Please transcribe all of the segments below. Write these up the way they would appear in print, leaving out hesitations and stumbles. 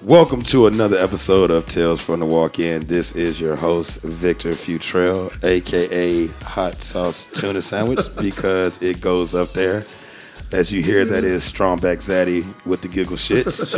Welcome to another episode of Tales from the Walk-In. This is your host, Victor Futrell, a.k.a. Hot Sauce Tuna Sandwich, because it goes up there. As you hear, that is Strongback Zaddy with the giggle shits.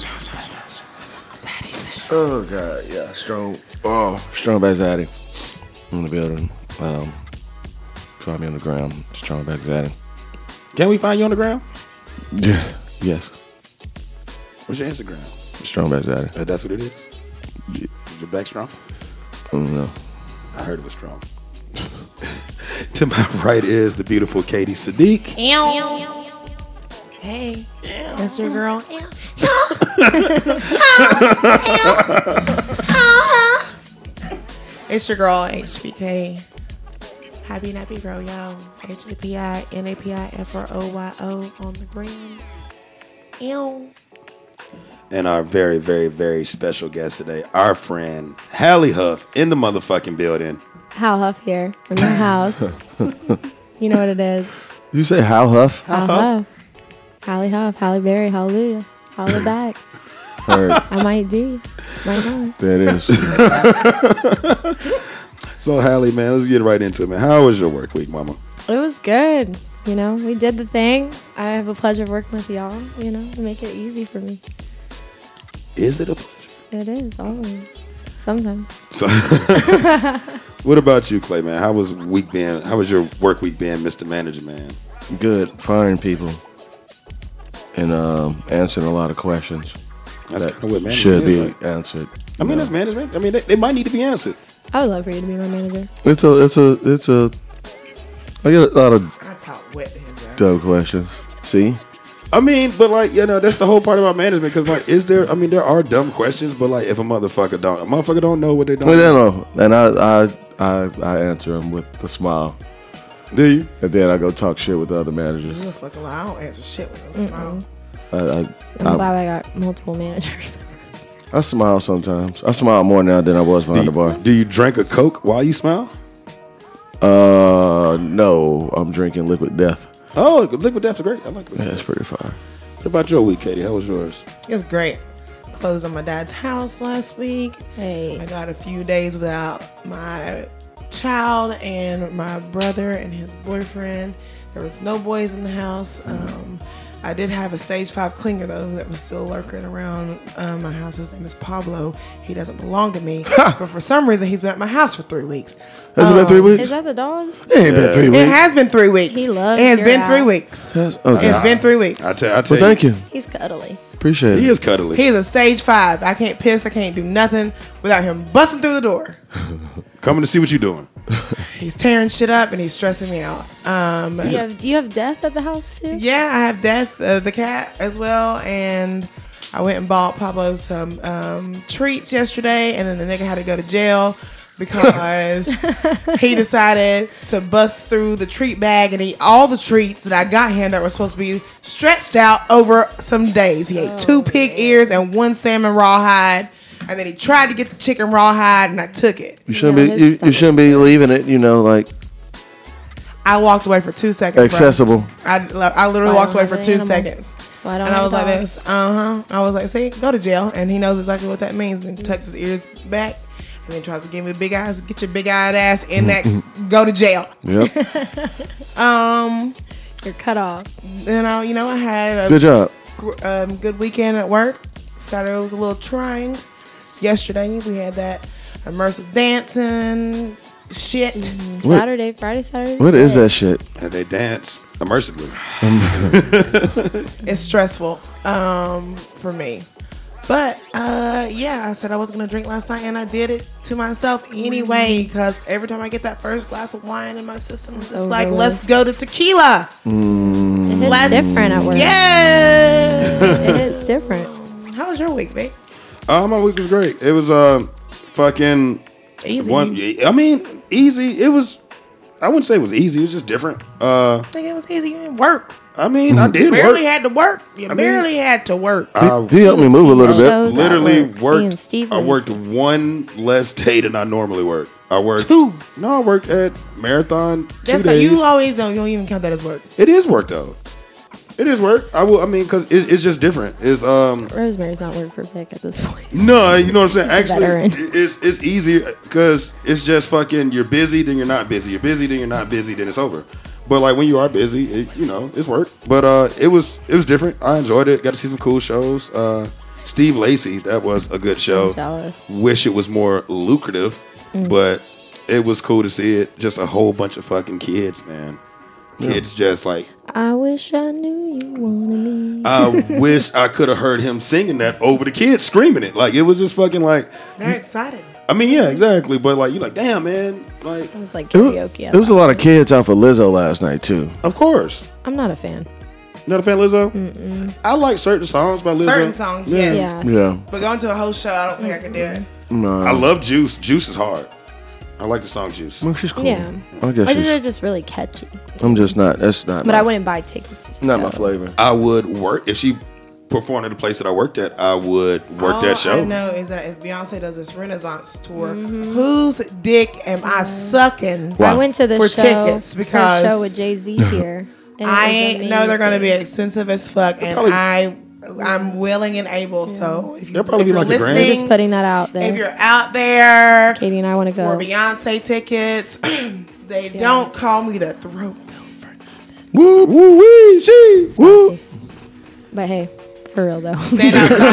Oh, God, yeah. Strongback Zaddy in the building. Find me on the ground, Strongback Zaddy. Can we find you on the ground? Yeah, yes. What's your Instagram? Strongback Zaddy. That's what it is? Yeah. Is your back strong? No. I heard it was strong. To my right is the beautiful Katie Sadiq. Hey, it's your girl. It's your girl, HBK. Happy Nappy Girl, yo. HAPI-NAPI-FROYO on the gram. Ew. And our very, very, very special guest today, our friend, Hallie Huff, in the motherfucking building. Hal Huff here in the house. You know what it is. You say Hal Huff? Hal Huff. Hallie Huff. Halle Berry. Hallelujah. Holla back. Heard. I might do. Might not. That is. So, Hallie, man, let's get right into it, man. How was your work week, mama? It was good. You know, we did the thing. I have a pleasure of working with y'all, you know, to make it easy for me. Is it a pleasure? It is, always. Sometimes. So, what about you, Clay, man? How was your work week being, Mr. Manager, man? Good. Firing people. And answering a lot of questions. That's that kind of what management should be is, right? answered. I mean, that's management. I mean, they might need to be answered. I would love for you to be my manager. It's a. I get a lot of I talk wet to him, dumb questions. See? I mean, but like, you know, that's the whole part about management. Because like, there are dumb questions, but like, if a motherfucker don't know what they don't Well, they don't know. And I answer them with a smile. Do you? And then I go talk shit with the other managers. You fucking lie. I don't answer shit with no smile. I'm glad I got multiple managers. I smile sometimes. I smile more now than I was behind the bar. Do you drink a Coke while you smile? No. I'm drinking Liquid Death. Oh, Liquid Death's great. I like Liquid Yeah, Death. it's pretty fire. What about your week, Katie? How was yours? It was great. Closed on my dad's house last week. Hey. I got a few days without my child and my brother and his boyfriend. There was no boys in the house. I did have a stage 5 clinger though that was still lurking around my house. His name is Pablo. He doesn't belong to me, but for some reason he's been at my house for 3 weeks. Has it been 3 weeks? Is that the dog? It ain't been 3 weeks. It has been 3 weeks. He loves It has your been house. 3 weeks. Okay. It's been 3 weeks. I tell Well, you. thank you. He's cuddly. Appreciate it. He is cuddly. He's a stage 5. I can't piss. I can't do nothing without him busting through the door. Coming to see what you're doing. He's tearing shit up and he's stressing me out. You have Death at the house too? Yeah, I have Death, the cat, as well. And I went and bought Pablo some treats yesterday. And then the nigga had to go to jail because he decided to bust through the treat bag and eat all the treats that I got him that were supposed to be stretched out over some days. He ate 2 pig ears and 1 salmon rawhide. And then he tried to get the chicken rawhide, and I took it. You shouldn't Yeah, be. his You shouldn't be leaving it. Like I walked away for 2 seconds. accessible. Bro. I literally walked away for 2 Animal. seconds. So I don't And I have was a like dog. this. I was like, see, go to jail. And he knows exactly what that means. And tucks his ears back. And then tries to give me the big eyes. Get your big eyed ass in that. Go to jail. Yep. You're cut off. You know, I had a Good job. good weekend at work. Saturday was a little trying. Yesterday we had that immersive dancing shit. Saturday, Friday, Saturday. What is that shit? And they dance immersively. It's stressful for me. But yeah, I said I wasn't gonna drink last night, and I did it to myself anyway. Because every time I get that first glass of wine in my system, it's just like, let's go to tequila. It hits different at work. Yeah. It hits different. How was your week, babe? My week was great. It was fucking Easy. I mean, easy. It was. I wouldn't say it was easy. It was just different. I think it was easy. You didn't work. I mean, I did Barely work. had to work. You barely had to work. He helped me move a little bit. Shows at Literally work, seeing worked. Stevens. I worked 1 less day than I normally work. I worked 2. No, I worked at Marathon 2 That's days. you always don't. You don't even count that as work. It is work though. It is work. I mean, because it's just different. It's Rosemary's not word for Vic at this point. No, you know what I'm saying. She's a Actually, veteran. it's easier because it's just fucking. You're busy, then you're not busy. You're busy, then you're not busy. Then it's over. But like when you are busy, it's work. But it was different. I enjoyed it. Got to see some cool shows. Steve Lacy, that was a good show. I'm jealous. Wish it was more lucrative, but it was cool to see it. Just a whole bunch of fucking kids, man. Kids just like. I wish I knew you wanted me. I wish I could have heard him singing that over the kids screaming it. Like it was just fucking like. They're excited. I mean, yeah, exactly. But like, you're like, damn, man. Like, It was like karaoke. There was a lot of kids out for Lizzo last night too. of course. I'm not a fan. Not a fan of Lizzo? I like certain songs by Lizzo. Certain songs, yes. Yeah. Yeah, But going to a whole show, I don't think I could do it. no, I love Juice. Juice is hard. I like the song Juice. well, she's cool. Yeah. I guess Or she's, they're just really catchy. I'm just not. That's not. But my, I wouldn't buy tickets to not go. my flavor. I would work if she performed at the place that I worked at. I would work All that show. I know is that if Beyonce does this Renaissance tour, whose dick am I sucking? Wow. I went to the For show, tickets her because show with Jay-Z here. And it I was ain't know they're going to be amazing. expensive as fuck, and probably- I'm willing and able. So if, They'll probably if be you're like a grand. listening, Just putting that out there. if you're out there Katie and I want to for go. Beyonce tickets, they don't call me the throat goat for nothing. Woo woo wee she woo. Spicy. But hey, for real though. Stand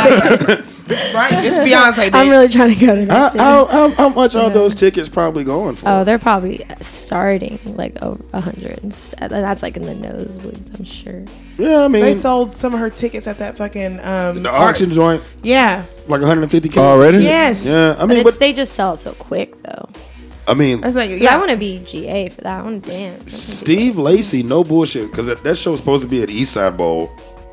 outside. Right? It's Beyonce, bitch. I'm really trying to go to that too. How much are those tickets probably going for? Oh, they're probably starting like over 100. That's like in the nosebleeds, I'm sure. Yeah, I mean, They sold some of her tickets at that fucking the auction joint, Yeah. like 150K. Already? Yes. Yeah, I But, mean, they just sell it so quick though. I mean, That's like 'Cause yeah. I want to be GA for that. I want to dance. Steve Lacy, no bullshit, because that show was supposed to be at Eastside Bowl.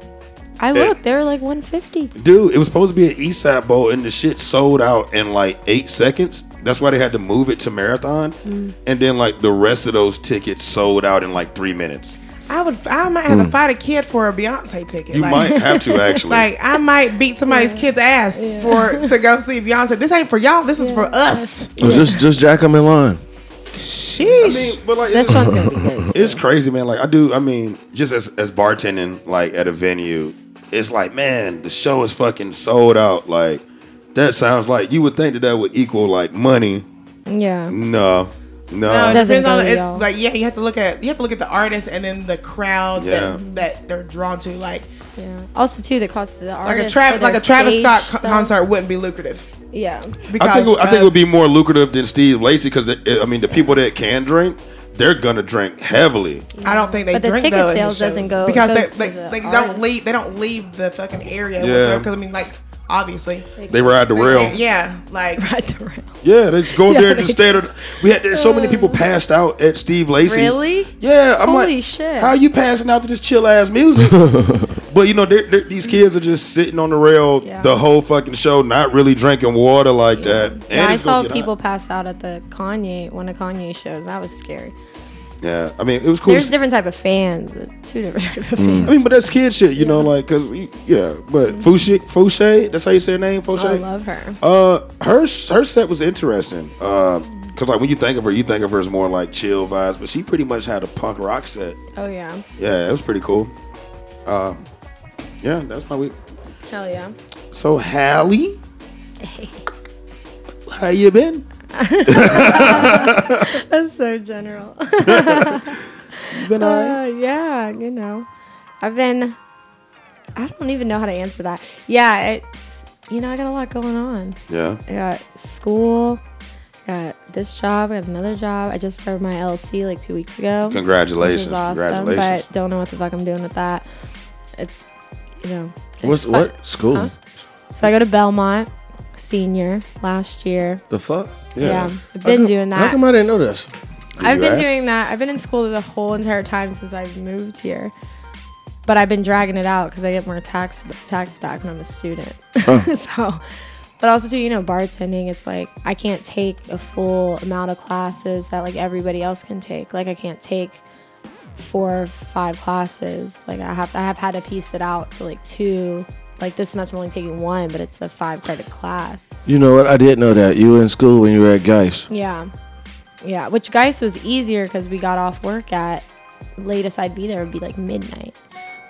I looked, they were like 150. Dude, it was supposed to be at Eastside Bowl, and the shit sold out in like 8 seconds. That's why they had to move it to Marathon, and then like the rest of those tickets sold out in like 3 minutes. I might have to fight a kid for a Beyonce ticket. You Like- might have to actually. Like I might beat somebody's kid's ass to go see Beyonce. This ain't for y'all. This is for us. Just jack them in line. Sheesh. But like, This one's gonna be good. it's crazy, man. Like I mean, just as bartending like at a venue, it's like, man, the show is fucking sold out. Like that sounds like you would think that would equal like money. Yeah. No. No, it Doesn't depends on go to it, y'all. like yeah, you have to look at the artist and then the crowd Yeah. that they're drawn to. Like Yeah. Also, too, the cost of the like artist. a Travis Scott stuff. concert wouldn't be lucrative Yeah. because I think it would be more lucrative than Steve Lacy because I mean the people that can drink, they're gonna drink heavily. I don't think they But the drink ticket though at his sales doesn't shows. go- because goes they to the don't artist. leave. They don't leave the fucking area. Yeah. Because I mean, like obviously, They ride the They rail. can't- yeah, like Right the rail. Yeah, they just go there and just stay there. We had so many people passed out at Steve Lacy. Really? Yeah, I'm Holy like, shit. how are you passing out to this chill ass music? But you know, these kids are just sitting on the rail Yeah. the whole fucking show, not really drinking water like that. And Yeah, I it's gonna saw get people hot. pass out at the one of Kanye shows. That was scary. Yeah, I mean, it was cool. There's different type of fans. Two different type of fans. I mean, but that's kid shit, you know, like, cause yeah. But Fouché, that's how you say her name, Fouché. I love her. Her set was interesting. Cause like when you think of her as more like chill vibes, but she pretty much had a punk rock set. Oh yeah. Yeah, it was pretty cool. Yeah, that's my week. Hell yeah. So Hallie, how you been? That's so general. You been alright? Yeah, you know. I don't even know how to answer that. Yeah, it's, I got a lot going on. Yeah. I got school, got this job, I got another job. I just started my LLC like 2 weeks ago. Congratulations. Which is awesome, Congratulations. but don't know what the fuck I'm doing with that. It's, it's What's fun. what school? Huh? So I go to Belmont, senior, last year. The fuck? Yeah, I've been doing How that. come I didn't know this? I've you been ask? doing that. I've been in school the whole entire time since I've moved here. But I've been dragging it out because I get more tax back when I'm a student. So, but also too, bartending, it's like I can't take a full amount of classes that like everybody else can take. Like I can't take 4 or 5 classes. Like I have had to piece it out to like 2. Like this semester I'm only taking 1, but it's a 5 credit class. You know what? I didn't know that. You were in school when you were at Geist. Yeah. Yeah, which Geist was easier because we got off work at latest I'd be there would be like midnight.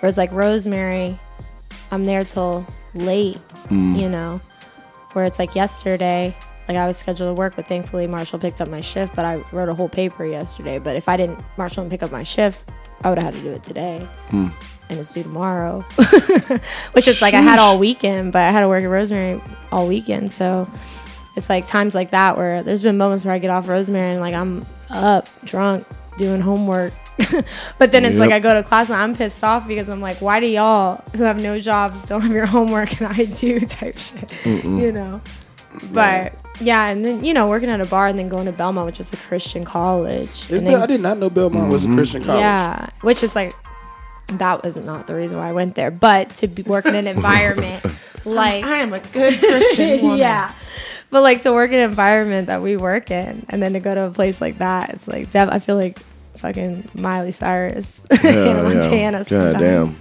Whereas like Rosemary, I'm there till late, you know, where it's like yesterday, like I was scheduled to work, but thankfully Marshall picked up my shift, but I wrote a whole paper yesterday. But if Marshall didn't pick up my shift, I would have had to do it today. And it's due tomorrow, which is like I had all weekend, but I had to work at Rosemary all weekend. So it's like times like that where there's been moments where I get off Rosemary and like I'm up, drunk, doing homework. But then it's like I go to class and I'm pissed off because I'm like, why do y'all who have no jobs don't have your homework and I do type shit, you know? But yeah, and then, you know, working at a bar and then going to Belmont, which is a Christian college. I did not know Belmont was a Christian college. Yeah, which is like, that was not the reason why I went there, but to work in an environment like I am a good Christian woman. yeah, but like to work in an environment that we work in, and then to go to a place like that, it's like I feel like fucking Miley Cyrus in Montana. God damn.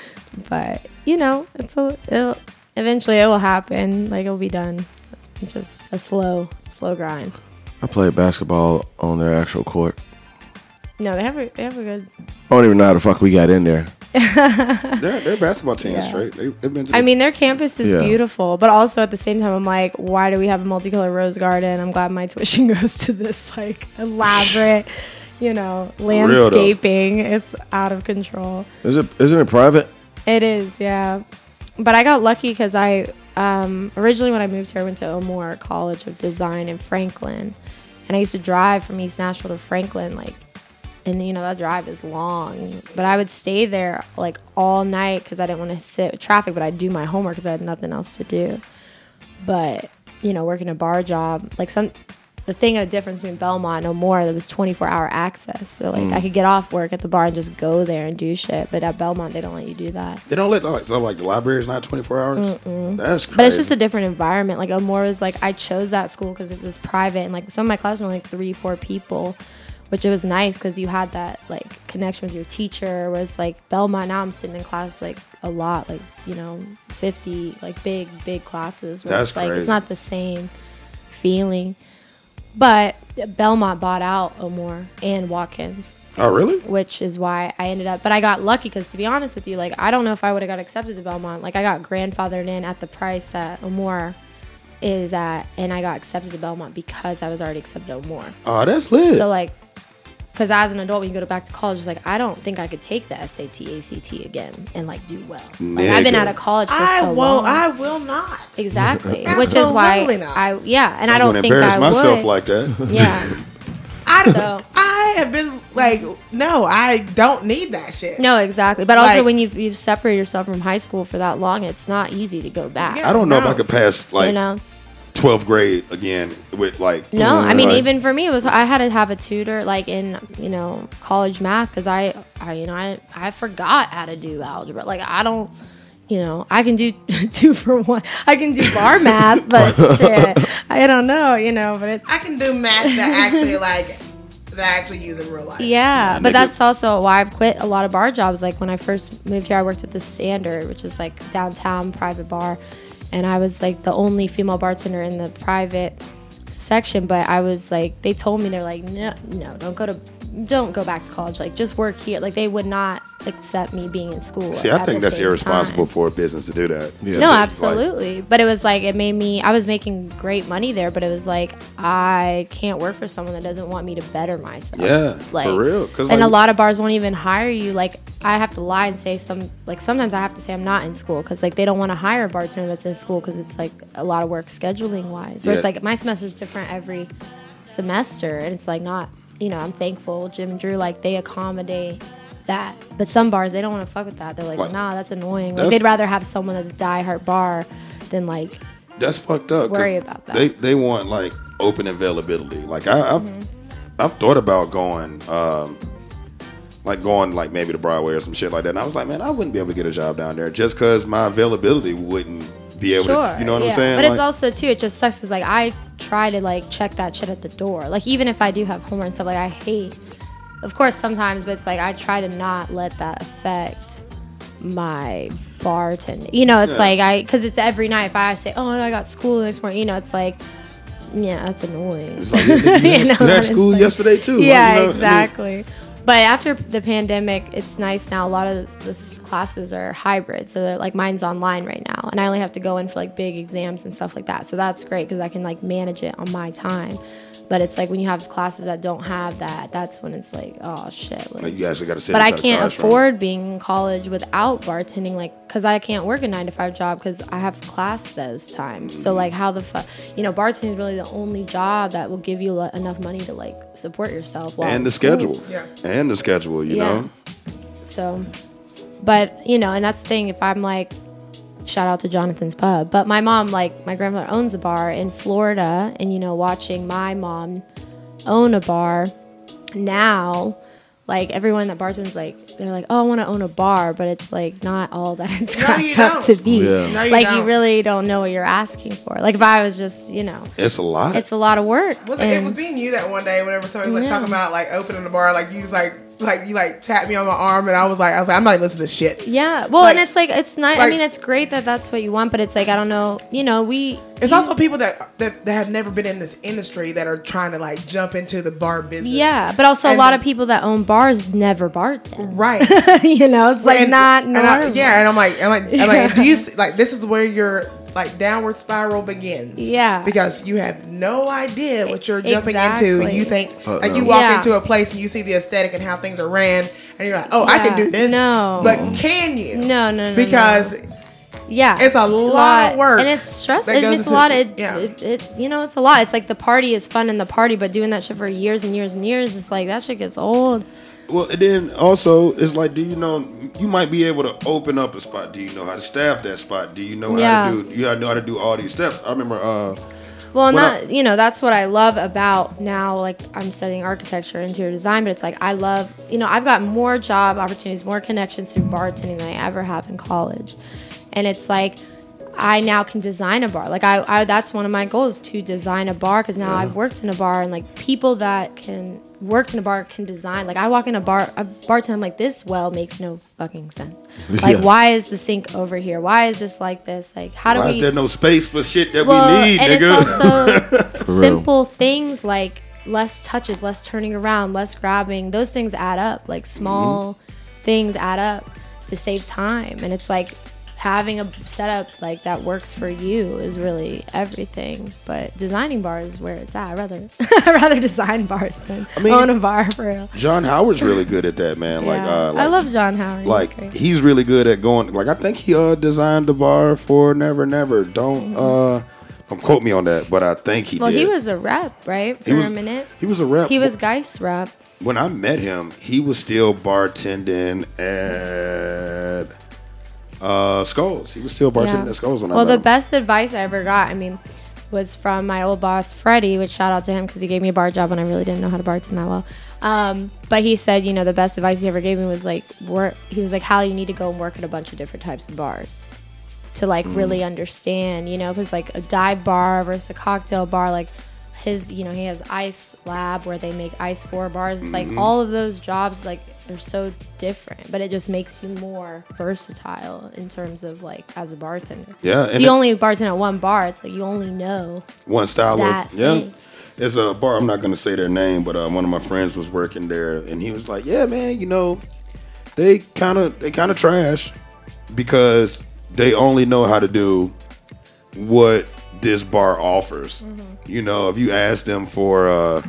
But you know, eventually it will happen. Like it'll be done. It's just a slow grind. I played basketball on their actual court. No, they have a good. I don't even know how the fuck we got in there. Their basketball team is straight. They've been to I mean, their campus is beautiful, but also at the same time, I'm like, why do we have a multicolored rose garden? I'm glad my tuition goes to this like elaborate, you know, landscaping. It's out of control. Isn't it private? It is, yeah. But I got lucky because I originally when I moved here, I went to O'Moore College of Design in Franklin, and I used to drive from East Nashville to Franklin, like. And, you know, that drive is long. But I would stay there, like, all night because I didn't want to sit with traffic. But I'd do my homework because I had nothing else to do. But, you know, working a bar job, like, the thing of difference between Belmont and O'Moore, there was 24-hour access. So, like, I could get off work at the bar and just go there and do shit. But at Belmont, they don't let you do that. They don't let, like the library is not 24 hours? That's crazy. But it's just a different environment. Like, O'Moore was, like, I chose that school because it was private. And, like, some of my classes were, like, 3-4 people. Which it was nice because you had that like connection with your teacher. Whereas like Belmont, now I'm sitting in class like a lot, like, you know, 50 like big classes. Where That's it's like crazy. it's not the same feeling. But Belmont bought out O'Moore and Watkins. Oh, really? Which is why I ended up. But I got lucky because to be honest with you, like I don't know if I would have got accepted to Belmont. Like I got grandfathered in at the price that O'Moore is at, and I got accepted to Belmont because I was already accepted to O'Moore. Oh, that's lit. So like. Because as an adult, when you go back to college, it's like, I don't think I could take the SAT, ACT again and, like, do well. Like, I've been out of college for so long. I will not. Exactly. Which is why not. and I don't think embarrass I myself would. like that. Yeah. I have been, like, no, I don't need that shit. No, exactly. But also, Like- when you've separated yourself from high school for that long, it's not easy to go back. Yeah. I don't know if No. I could pass, like, You know? 12th grade again with, like... No, I mean, like- even for me, I had to have a tutor, like, in, you know, college math, because I forgot how to do algebra. Like, I don't, you know, I can do 2 for 1. I can do bar math, but shit, I don't know, you know, but it's... I can do math that actually, like, that I actually use in real life. Yeah, but nigga. that's also why I've quit a lot of bar jobs. Like, when I first moved here, I worked at the Standard, which is, like, downtown private bar. And I was like the only female bartender in the private section, but I was like, they told me, they're like, no, don't go back to college. Like, just work here. Like, they would not accept me being in school. See, at I think the that's same irresponsible time. for a business to do that. Yeah. No, Like, absolutely. But it was like, it made me, I was making great money there, but it was like, I can't work for someone that doesn't want me to better myself. Yeah, for real. 'Cause, And like- a lot of bars won't even hire you. Like, I have to lie and say sometimes I have to say I'm not in school because, like, they don't want to hire a bartender that's in school because it's, like, a lot of work scheduling wise. Where it's Yeah. like, my semester's different every semester, and it's, like, not, you know, I'm thankful. Jim and Drew, like, they accommodate that. But some bars, they don't want to fuck with that. They're like, nah, that's annoying. Like, That's- they'd rather have someone that's diehard bar than, like, That's fucked up. 'cause worry about that. They want, like, open availability. Like, I've thought about going, like maybe to Broadway or some shit like that. And I was like, man, I wouldn't be able to get a job down there just because my availability wouldn't be able to, you know what I'm saying? But like, it's also, too, it just sucks because, like, I try to, like, check that shit at the door. Like, even if I do have homework and stuff, like, I hate, of course, sometimes, but it's like, I try to not let that affect my bartending. You know, it's like, because it's every night. If I say, oh, I got school the next morning, you know, it's like, yeah, that's annoying. it's like, you You know, had school honestly. yesterday too. Yeah, Like, you know, exactly. But after the pandemic, it's nice now. A lot of the classes are hybrid. So they're like mine's online right now. And I only have to go in for like big exams and stuff like that. So that's great because I can like manage it on my time. But it's like when you have classes that don't have that, that's when it's like, oh shit. Like you actually got to sit. But I inside the can't classroom. afford being in college without bartending, like, because I can't work a 9-to-5 job because I have class those times. So like, how the fuck, bartending is really the only job that will give you enough money to like support yourself while And the in school. schedule. Yeah. And the schedule, you know. So, but and that's the thing. If I'm like, shout out to Jonathan's Pub, but my mom, like, my grandmother owns a bar in Florida, and watching my mom own a bar now, like everyone that bartends, like they're like, oh, I want to own a bar, but it's like not all that it's No, cracked you up don't. to be. Yeah. No, you Like don't. you really don't know what you're asking for. Like if I was just, It's a lot. it's a lot of work. It and- was being you that one day whenever somebody was like Yeah. talking about like opening the bar, like you just like you tapped me on my arm, and I was like, I'm not even listening to this shit. Yeah, well, Like- and it's like it's not. I like- mean, it's great that that's what you want, but it's like I don't know. We It's also people that have never been in this industry that are trying to like jump into the bar business. yeah, but also a And lot the- of people that own bars never bartend. Right. It's like not normal. and I'm like, do you see, like this is where your like downward spiral begins? Yeah. because you have no idea what you're jumping into, and you Exactly. think like you walk Yeah. into a place and you see the aesthetic and how things are ran, and you're like, oh, I can Yeah. do this. No. but can you? No. Because Yeah, it's a lot of work and it's stressful. that goes It's a into lot. it. Yeah. It's a lot. It's like the party is fun in the party, but doing that shit for years and years and years, it's like that shit gets old. Well, and then also, it's like, do you know, you might be able to open up a spot. Do you know how to staff that spot? Do you know Yeah. how to do, you know how to do all these steps? I remember, Well, and When that, that's what I love about now. Like I'm studying architecture, interior design, but it's like I love, I've got more job opportunities, more connections through bartending than I ever have in college, and it's like I now can design a bar. Like I that's one of my goals, to design a bar, because now I've worked in a bar, and like people that can worked in a bar can design. Like I walk in a bartender, I'm like, this well makes no fucking sense. Like why is the sink over here? Why is this like this? Like how do why we? is there no space for shit that Well, we need, and nigga? it's also real. simple things like less touches, less turning around, less grabbing. Those things add up. Like small things add up to save time. And it's like having a setup like that works for you is really everything. But designing bars is where it's at. I'd rather design bars than own a bar for real. John Howard's really good at that, man. Like, Yeah. like I love John Howard. He's Like great. he's really good at going. Like I think he designed the bar for Never Never. Don't quote me on that, but I think he Well, did. he was a rep, right? For a minute. He was a rep. He was Geist rep. When I met him, he was still bartending at Skulls. He was still bartending at Skulls when I Well, met the him. best advice I ever got, was from my old boss, Freddie, which shout out to him because he gave me a bar job when I really didn't know how to bartend that well. But he said, the best advice he ever gave me was like, he was like, Hallie, you need to go and work at a bunch of different types of bars to like really understand, because like a dive bar versus a cocktail bar, like his, he has Ice Lab where they make ice for bars. It's like all of those jobs, like they're so different, but it just makes you more versatile in terms of like as a bartender. Yeah, If and you it- only bartend at one bar, it's like you only know. One style that of yeah. thing. There's a bar. I'm not gonna say their name, but one of my friends was working there, and he was like, "Yeah, man, they kind of trash because they only know how to do what this bar offers. If you ask them for a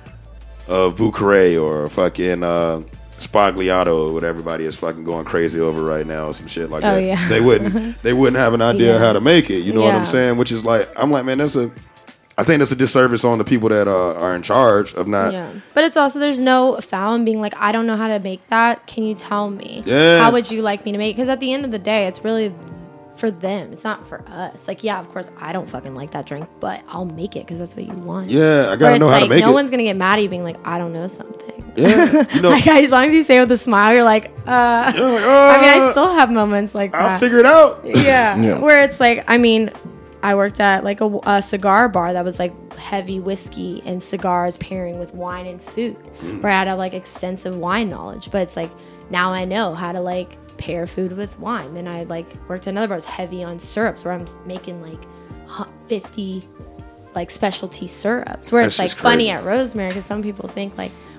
Vucare or a fucking Spagliato, what everybody is fucking going crazy over right now, or some shit like Oh, that, yeah. they wouldn't have an idea Yeah. how to make it. You know what Yeah. I'm saying? Which is like, I'm like, man, I think that's a disservice on the people that are in charge of not. Yeah, but it's also there's no foul in being like, I don't know how to make that. Can you tell me? Yeah. How would you like me to make? Because at the end of the day, it's really for them. It's not for us. Like, yeah, of course, I don't fucking like that drink, but I'll make it because that's what you want. Yeah, I Where gotta it's know how like to make no it. one's gonna get mad at you being like, I don't know something. Yeah, Like as long as you say it with a smile, you're like, you're like, I still have moments like that. I'll figure it out. Yeah. Yeah. Where it's like, I worked at like a cigar bar that was like heavy whiskey and cigars pairing with wine and food, where I had like extensive wine knowledge. But it's like now I know how to like pair food with wine. Then I like worked at another bar that's heavy on syrups, where I'm making like 50 like specialty syrups. Where That's it's like just funny crazy. at Rosemary because some people think like,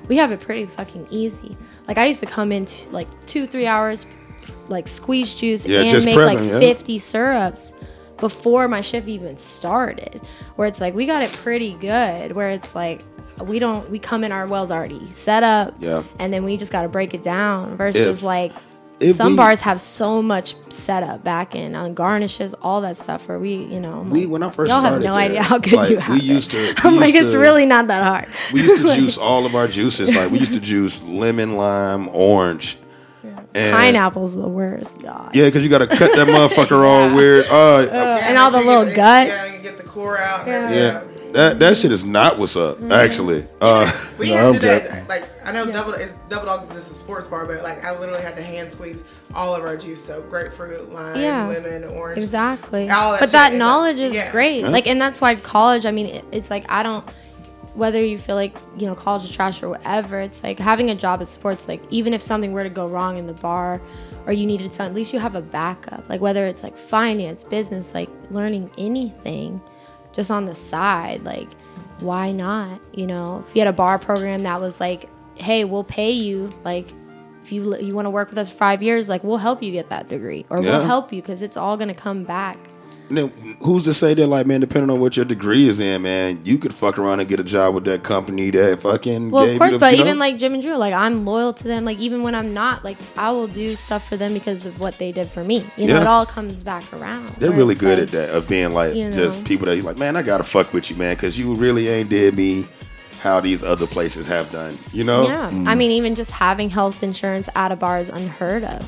we have it pretty fucking easy. Like I used to come in like 2-3 hours, like squeeze juice Yeah, and just make prepping, like yeah. 50 syrups before my shift even started. Where it's like we got it pretty good. Where it's like we come in, our well's already set up, Yeah. and then we just got to break it down. Versus If like if some we- bars have so much setup back end on garnishes, all that stuff. Where we, you know, I'm We like, when I first y'all started, have no there, idea how good like, you have we it. used to. I'm we like, used it's to- really not that hard. We used to juice all of our juices. Like we used to juice lemon, lime, orange, and Pineapple's the worst, God. Yeah, because you got to cut that motherfucker all weird. And all the make sure you little get guts. Yeah, you get the core out. Yeah. Yeah. that shit is not what's up. Mm-hmm. Actually, We No, had I'm to do that. good. Like I know Double Dogs is just a sports bar, but like I literally had to hand squeeze all of our juice. So grapefruit, lime, Yeah. lemon, orange. Exactly. All that But shit that is knowledge like- is yeah. great. Yeah. Like, and that's why college, I mean, it's like, I don't, whether you feel like, you know, college is trash or whatever, it's like having a job at sports, like, even if something were to go wrong in the bar or you needed something, at least you have a backup. Like, whether it's like finance, business, like learning anything just on the side, like, why not? You know, if you had a bar program that was like, hey, we'll pay you, like, if you want to work with us for 5 years, like, we'll help you get that degree, or Yeah. we'll help you because it's all going to come back. now, who's to say that? Like, man, depending on what your degree is in, man, you could fuck around and get a job with that company that fucking. Well, gave of course, you the, but you know? even like Jim and Drew, like, I'm loyal to them. Like, even when I'm not, like, I will do stuff for them because of what they did for me. You know, Yeah. it all comes back around. They're where really it's good like, at that, of being like you just know. people that you're like, man, I gotta fuck with you, man, because you really ain't did me how these other places have done. You know? Yeah. I mean, even just having health insurance at a bar is unheard of.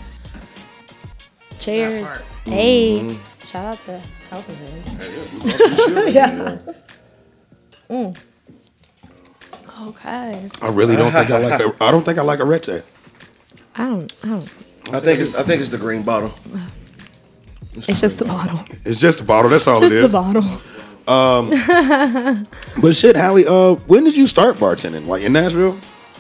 Cheers. Hey. Shout out to health insurance. Okay. I really don't think I like. I don't think I like a Rete. I don't. I think it's the green bottle. It's just the bottle. It's just a bottle. That's all Just it the is. bottle. But shit, Hallie, when did you start bartending? Like in Nashville?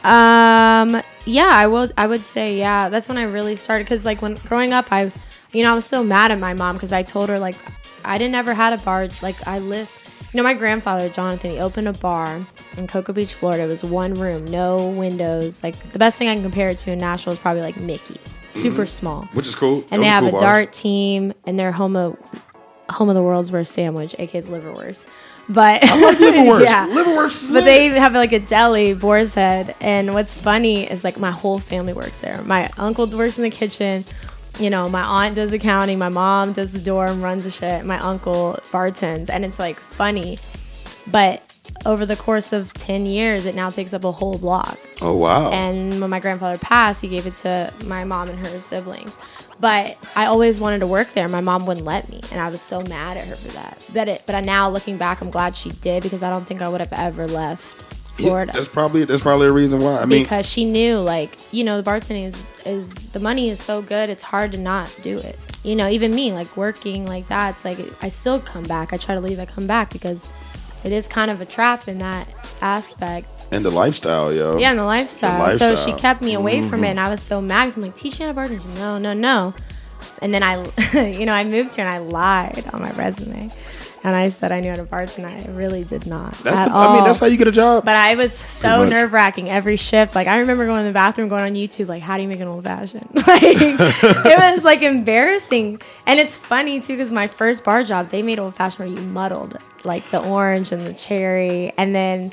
Yeah, I would say, yeah. That's when I really started. Because, like, when growing up, I was so mad at my mom because I told her, like, I didn't ever had a bar. Like, I lived, my grandfather, Jonathan, he opened a bar in Cocoa Beach, Florida. It was one room, no windows. Like, the best thing I can compare it to in Nashville is probably, like, Mickey's. Super small. Which is cool. And Those they are have cool a bars. dart team, and they're home of the world's worst sandwich, aka the liverwurst. But I like liverwurst. yeah. Liverwurst is But lit. they have like a deli, Boar's Head, and what's funny is like my whole family works there. My uncle works in the kitchen. You know, my aunt does accounting. My mom does the door and runs the shit. My uncle bartends, and it's like funny. But over the course of 10 years, it now takes up a whole block. Oh wow. And when my grandfather passed, he gave it to my mom and her siblings. But I always wanted to work there. My mom wouldn't let me, and I was so mad at her for that. But now looking back, I'm glad she did because I don't think I would have ever left Florida. Yeah, that's probably a reason why. I mean, Because she knew, like, the bartending is the money is so good, it's hard to not do it. Even me, like, working like that, it's like I still come back. I try to leave, I come back because it is kind of a trap in that aspect. and the lifestyle, yo. Yeah, and the lifestyle. The So lifestyle. she kept me away from it, and I was so mad. 'Cause I'm like, teach me how to bartend. No. And then I moved here and I lied on my resume, and I said I knew how to bartend. I really did not at all. I mean, that's how you get a job. But I was so much. nerve wracking every shift. Like I remember going to the bathroom, going on YouTube, like, how do you make an old fashioned? Like it was like embarrassing, and it's funny too because my first bar job, they made old fashioned where you muddled like the orange and the cherry, and then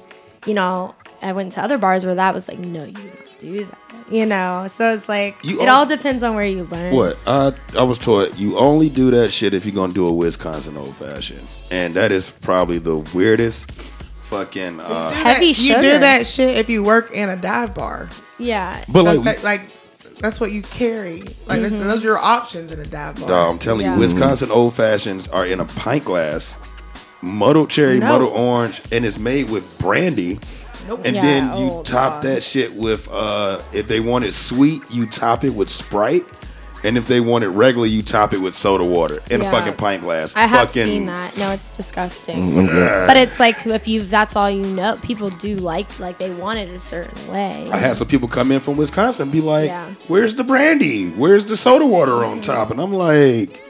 I went to other bars where that was like, no, you don't do that. So it's like it all depends on where you learn. What? I was taught you only do that shit if you're gonna do a Wisconsin old fashioned, and that is probably the weirdest fucking. Heavy You sugar. do that shit if you work in a dive bar. Yeah. But That's what you carry. Like those are your options in a dive bar. dog, I'm telling Yeah. you, Wisconsin old fashions are in a pint glass, muddled cherry, No. muddled orange, and it's made with brandy. Nope. And Yeah, then you oh, top God. that shit with, if they want it sweet, you top it with Sprite. And if they want it regular, you top it with soda water in a Yeah. fucking pint glass. I have fucking, seen that. No, it's disgusting. But it's like that's all you know. People do like they want it a certain way. I had some people come in from Wisconsin and be like, Yeah. where's the brandy? Where's the soda water on top? And I'm like,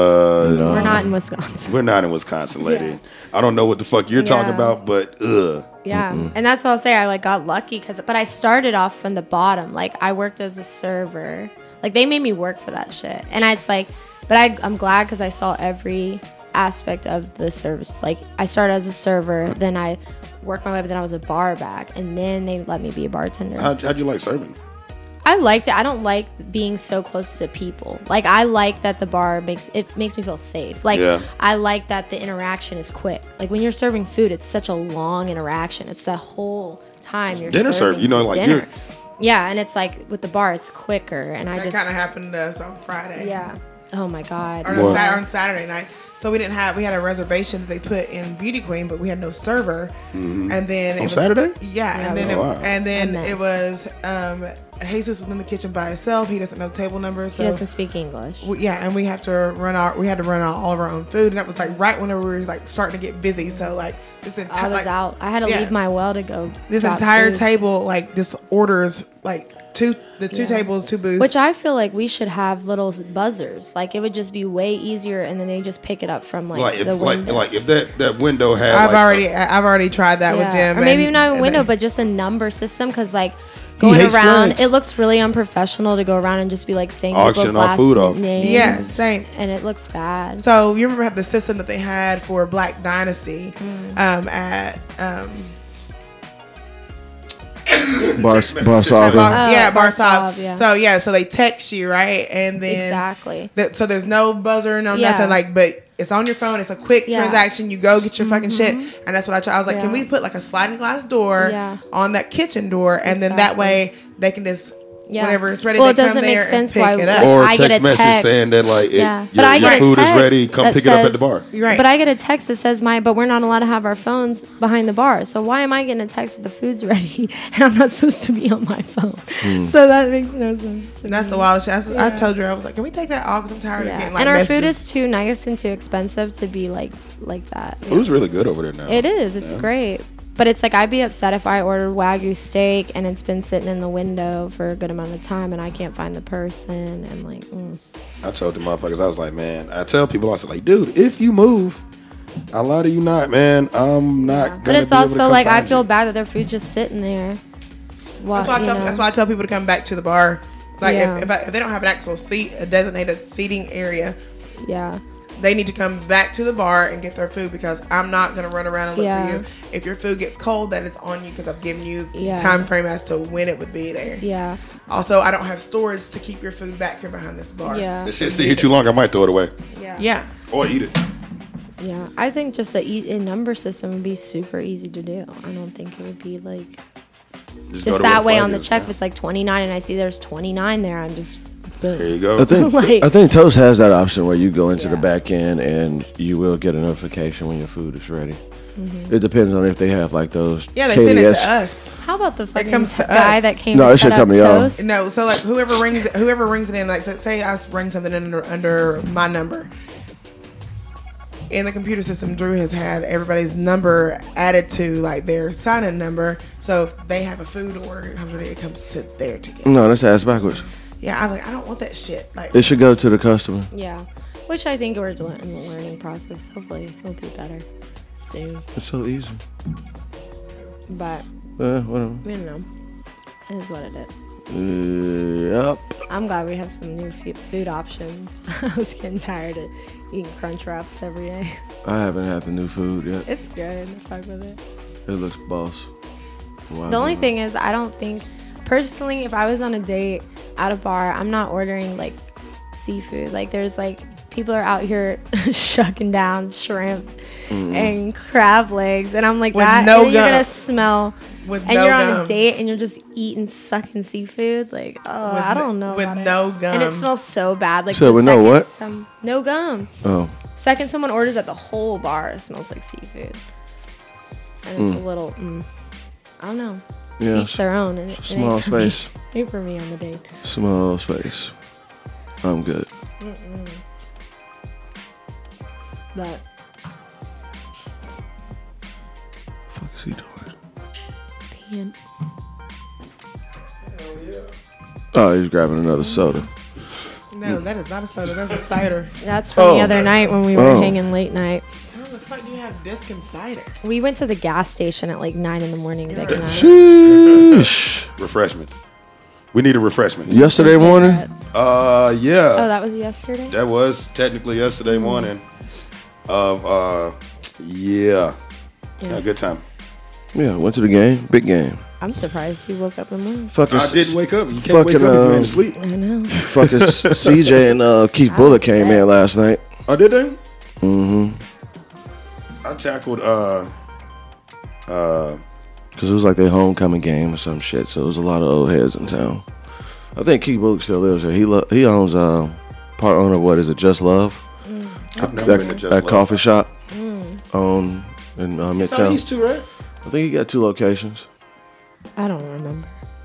We're not in Wisconsin. we're not in Wisconsin, lady. Yeah. I don't know what the fuck you're talking Yeah. about, but Yeah, and that's what I'll say. I like got lucky but I started off from the bottom. Like I worked as a server. Like they made me work for that shit, and it's like, but I'm glad because I saw every aspect of the service. Like I started as a server, then I worked my way, but then I was a bar back, and then they let me be a bartender. How'd you like serving? I liked it. I don't like being so close to people. Like I like that the bar makes me feel safe. Like I like that the interaction is quick. Like when you're serving food, it's such a long interaction. It's the whole time you're dinner serving. You know, like dinner. Yeah, and it's like with the bar, it's quicker. And that kind of happened to us on Friday. Yeah. Oh my God. Or on Saturday night. So we had a reservation that they put in Beauty Queen, but we had no server. Mm-hmm. And then on Saturday? Yeah, and then it was Jesus was in the kitchen by himself. He doesn't know the table number, so he doesn't speak English. And we had to run all of our own food, and that was like right whenever we were like starting to get busy. So like this entire I was out. I had to leave my well to go. This entire table like just orders like two tables, 2 booths. Which I feel like we should have little buzzers. Like it would just be way easier, and then they just pick it up from the window. Like if that window had. I've already tried that with Jim. Or maybe even not a window, but just a number system, because like going around, it looks really unprofessional to go around and just be like saying people's last names. Yeah, same. And it looks bad. So you remember the system that they had for Black Dynasty at Barsov. Barsov. Yeah. So they text you, right? And then exactly. So there's no buzzer, nothing like, but it's on your phone. It's a quick transaction. You go get your fucking shit, and that's what I tried. I was like, can we put like a sliding glass door on that kitchen door, and then that way they can just. Whenever it's ready, well, they it doesn't come make there sense and pick it up. Or text message saying that like your food is ready, come pick it up at the bar. Right. But I get a text that says but we're not allowed to have our phones behind the bar. So why am I getting a text that the food's ready and I'm not supposed to be on my phone? So that makes no sense to me. That's the wildest shit. I told her, I was like, can we take that off? Because I'm tired of getting like messages. And our food is too nice and too expensive to be like that. Food's really good over there now. It is. It's great. But it's like I'd be upset if I ordered Wagyu steak and it's been sitting in the window for a good amount of time and I can't find the person and like. I told the motherfuckers, I was like, man, I tell people, I was like, dude, if you move, I lie to you not, man. I'm not gonna. But it's also like I feel bad that their food's just sitting there. That's why I tell people to come back to the bar. Like if they don't have an actual seat, a designated seating area. Yeah. They need to come back to the bar and get their food, because I'm not going to run around and look for you. If your food gets cold, that is on you, because I've given you time frame as to when it would be there. Yeah. Also, I don't have storage to keep your food back here behind this bar. Yeah. This shit sit here too long, I might throw it away. Yeah. Or eat it. Yeah. I think just a number system would be super easy to do. I don't think it would be like just that way on the check. If it's like 29 and I see there's 29 there, I'm just. There you go. I think Toast has that option where you go into the back end and you will get a notification when your food is ready. Mm-hmm. It depends on if they have like those. Yeah, they send it to us. How about the fucking guy that came to set up Toast? No, so like whoever rings it in, like say I bring something in under my number. In the computer system, Drew has had everybody's number added to like their sign-in number. So if they have a food order, it comes to their ticket. No, that's ass backwards. Yeah, I was like, I don't want that shit. Like, it should go to the customer. Yeah, which I think we're in the learning process. Hopefully, it'll be better soon. It's so easy. But whatever. We don't know. It is what it is. Yep. I'm glad we have some new food options. I was getting tired of eating Crunch Wraps every day. I haven't had the new food yet. It's good. I fuck with it. It looks boss. The only thing is, I don't think. Personally, if I was on a date at a bar, I'm not ordering like seafood. Like there's like people are out here shucking down shrimp and crab legs, and I'm like with that. No and you're gonna smell. You're on a date and you're just eating sucking seafood. Like I don't know. With no gum, and it smells so bad. Like so with no what? No gum. Oh. Second, someone orders at the whole bar, it smells like seafood, and it's a little. I don't know. Yeah, each their own. And small space. Ain't for me on the date. Small space. I'm good. But. What the fuck is he doing? Peeing. Hell yeah. Oh, he's grabbing another soda. No, that is not a soda. That's a cider. That's from the other night when we were hanging late night. How the fuck do you have have Discon cider? We went to the gas station at like 9 in the morning. Vic and I. Sheesh. Refreshments. We need a refreshment. Yesterday morning? Cigarettes. Yeah. Oh, that was yesterday? That was technically yesterday morning. Yeah. A good time. Yeah, went to the game. Big game. I'm surprised you woke up in the morning. Fucking I didn't wake up. You can't wake up if you ain't asleep. I know. Fucking CJ and Keith Bullock came in last night. Oh, did they? Mm-hmm. I tackled Because it was like their homecoming game or some shit. So it was a lot of old heads in town. I think Keith Bullock still lives here. He owns part owner of what is it, Just Love? I've never been to Just that Love. coffee shop on in It's on Midtown. East too, right? I think he got 2 locations. I don't remember.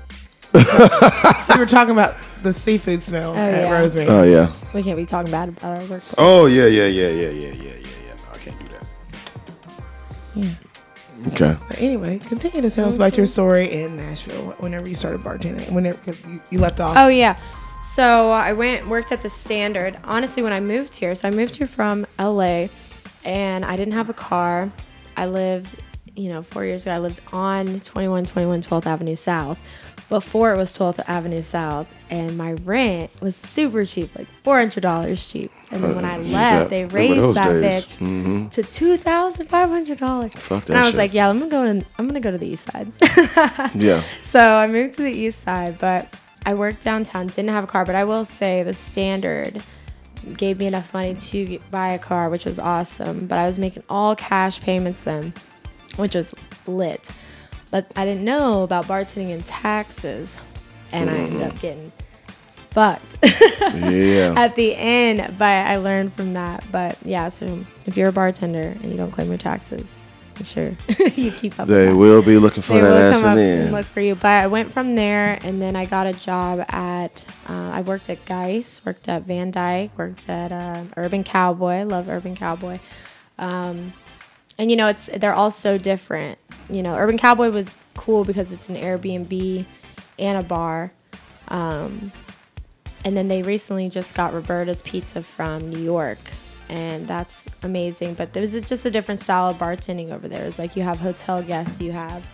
We were talking about the seafood smell at yeah. Rosemary. Oh yeah. We can't be talking bad about our work. Oh yeah. No, I can't do that. Okay. But anyway, continue to tell us about your story in Nashville. Whenever you started bartending, whenever 'cause you left off. Oh, yeah. So I worked at the Standard. Honestly, when I moved here, so I moved here from LA, and I didn't have a car. I lived, 4 years ago, I lived on 2121 12th Avenue South. Before it was 12th Avenue South, and my rent was super cheap, like $400 cheap. And then when I left, they Remember those raised that days. bitch to $2,500. Fuck that And I was shit. like, yeah, I'm gonna go to the East Side. Yeah. So I moved to the East Side, but I worked downtown. Didn't have a car, but I will say the Standard gave me enough money to buy a car, which was awesome. But I was making all cash payments then, which was lit. But I didn't know about bartending and taxes, and I ended up getting fucked Yeah. at the end. But I learned from that. But yeah, so if you're a bartender and you don't claim your taxes, make sure you keep up. They with that. will be looking for They that will ass come in up the and end. look for you. But I went from there, and then I got a job at. I worked at Geis, worked at Van Dyke, worked at Urban Cowboy. Love Urban Cowboy. And they're all so different. Urban Cowboy was cool because it's an Airbnb and a bar. And then they recently just got Roberta's Pizza from New York, and that's amazing. But there's just a different style of bartending over there. It's like you have hotel guests, you have,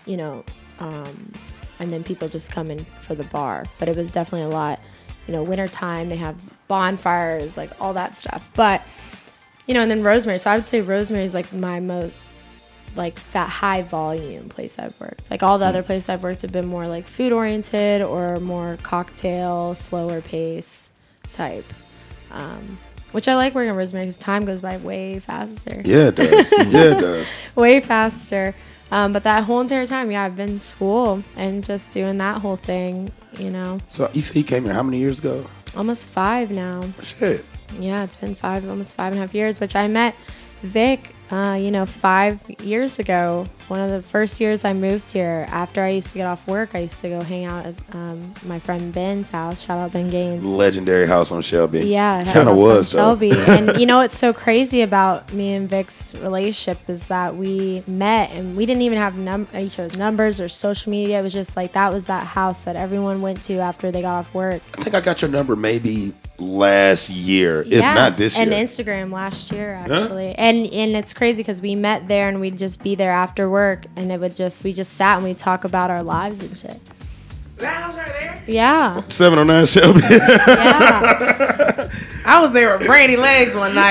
and then people just come in for the bar. But it was definitely a lot. Wintertime, they have bonfires, like all that stuff. But and then Rosemary. So I would say Rosemary is like my most high volume place I've worked. Like all the other places I've worked have been more like food oriented or more cocktail, slower pace type. Which I like working at Rosemary because time goes by way faster. Yeah, it does. Yeah, it does. Way faster. But that whole entire time, I've been in school and just doing that whole thing, So you say you came here how many years ago? Almost 5 now. Shit. Yeah, it's been almost 5.5 years, which I met Vic, 5 years ago. One of the first years I moved here, after I used to get off work, I used to go hang out at my friend Ben's house. Shout out Ben Gaines. Legendary house on Shelby. Yeah, Kind of was, though. Shelby. And what's so crazy about me and Vic's relationship is that we met and we didn't even have each other's numbers or social media. It was just like that was that house that everyone went to after they got off work. I think I got your number maybe last year, if not this year. And Instagram last year, actually. Huh? And it's crazy because we met there and we'd just be there after work and we just sat and we'd talk about our lives and shit. That house right there? Yeah. 709 Shelby. Yeah. I was there with Brandy Legs one night.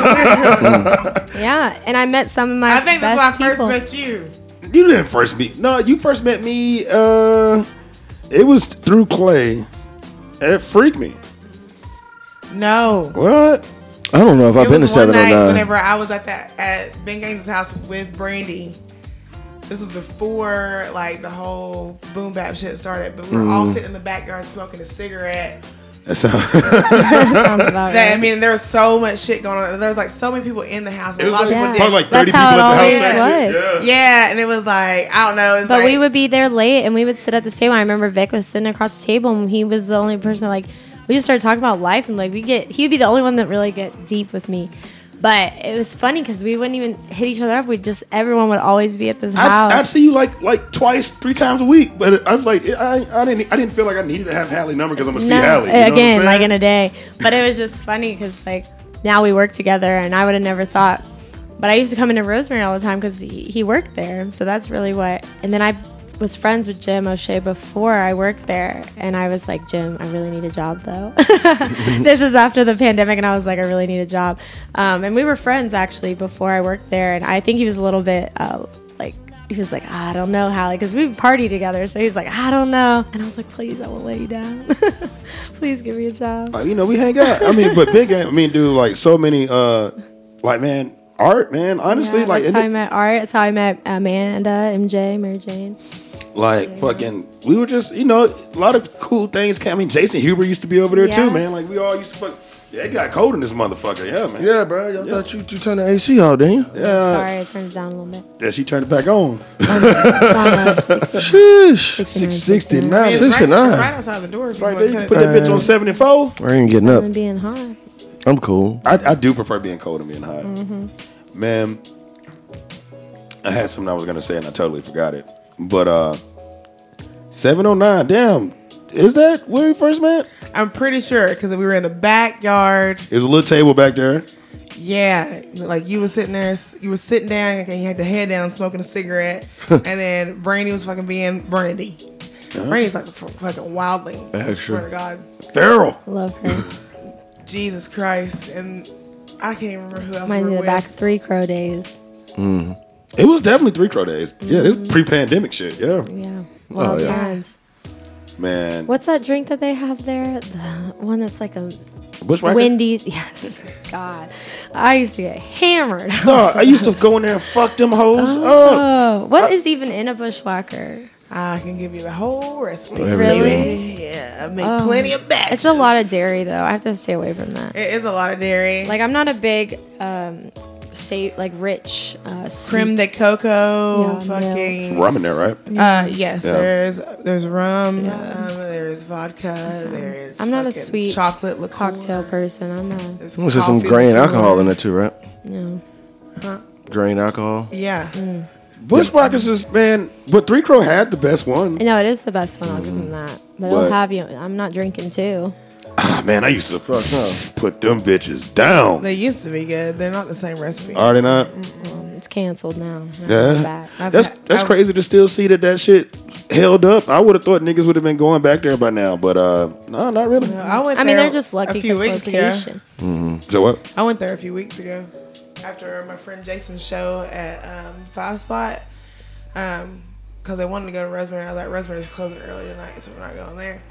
Yeah, and I met some of my I think that's when I people. first met you. You didn't first meet. No, you first met me. It was through Clay at Freak Me. No. What? I don't know if I've been to It was one night 709. whenever I was at Ben Gaines' house with Brandy. This was before like the whole boom bap shit started, but we were all sitting in the backyard smoking a cigarette. That sounds. That sounds about That, right. I mean, there was so much shit going on. There was like so many people in the house. And a lot of people probably did. like 30 That's how people it at the always house. was. That shit. Yeah, and it was like I don't know. It was But like, we would be there late and we would sit at this table. I remember Vic was sitting across the table and he was the only person like we just started talking about life and like he would be the only one that really get deep with me. But it was funny because we wouldn't even hit each other up. Everyone would always be at this house. I'd see you like twice, 3 times a week, but I was like, I didn't feel like I needed to have Hallie number because I'm gonna see Hallie. You know what I'm again, saying? like in a day. But it was just funny because like now we work together, and I would have never thought But I used to come into Rosemary all the time because he worked there. So that's really what. And then I was friends with Jim O'Shea before I worked there. And I was like, Jim, I really need a job, though. This is after the pandemic. And I was like, I really need a job. And we were friends, actually, before I worked there. And I think he was a little bit he was like, I don't know, Hallie, because we party together. So he's like, I don't know. And I was like, please, I won't let you down. Please give me a job. We hang out. I mean, but big game. I mean, dude, like so many, man, Art, man. Honestly, Yeah, like, that's how I met Art. That's how I met Amanda, MJ, Mary Jane. like fucking, we were just, a lot of cool things came. I mean, Jason Huber used to be over there too, Yeah. man. Like we all used to fuck. Yeah, it got cold in this motherfucker. Yeah, man. Yeah, bro. I thought you turned the AC off, didn't you? Yeah. Sorry, I turned it down a little bit. Yeah, she turned it back on. It's on, 69, Sheesh. 669. It's 69. right outside the door. Right there, you can put that bitch on 74. I ain't getting up. And being hot. I'm cool. I do prefer being cold and being hot. Mm-hmm. Man, I had something I was gonna say and I totally forgot it. But 709, damn, is that where we first met? I'm pretty sure because we were in the backyard. There's a little table back there. Yeah, like you was sitting there, you was sitting down and you had the head down smoking a cigarette, and then Brandy was fucking being Brandy. Brandy's like a fucking wildling. I swear to God. Feral. Love her. Jesus Christ. And I can't even remember who else Reminds we me were of the with. back 3 Crow days. It was definitely 3 Crow days. Yeah, this is pre-pandemic shit. Yeah, Yeah. Wild yeah. times. man. What's that drink that they have there? The one that's like a Bushwhacker? Wendy's. Yes. God. I used to get hammered. No, I used to go in there and fuck them hoes up. Oh, what is even in a bushwhacker? I can give you the whole recipe. Really? Yeah, I made plenty of batches. It's a lot of dairy, though. I have to stay away from that. It is a lot of dairy. Like, I'm not a big, rich, sweet. creme de coco, Yeah, fucking. Rum in there, right? Yes, Yeah. there's rum, there's vodka, there's. I'm not a fucking sweet chocolate liqueur. cocktail person. I'm not. There's There's just some coffee grain liqueur. alcohol in it too, right? No. Grain alcohol. Yeah. Bushwhackers is, man, but 3 Crow had the best one. No, it is the best one. I'll give them that. But What? it'll have you. I'm not drinking too. Ah, man, I used to Fuck no. put them bitches down. They used to be good. They're not the same recipe. Are they not? It's canceled now. Yeah. Back. That's crazy to still see that shit held up. I would have thought niggas would have been going back there by now, but no, not really. I went. I mean, there they're just lucky a few because weeks ago. location. So what? I went there a few weeks ago after my friend Jason's show at Five Spot. Because they wanted to go to Rosemary. I was like, Rosemary's closing early tonight, so we're not going there.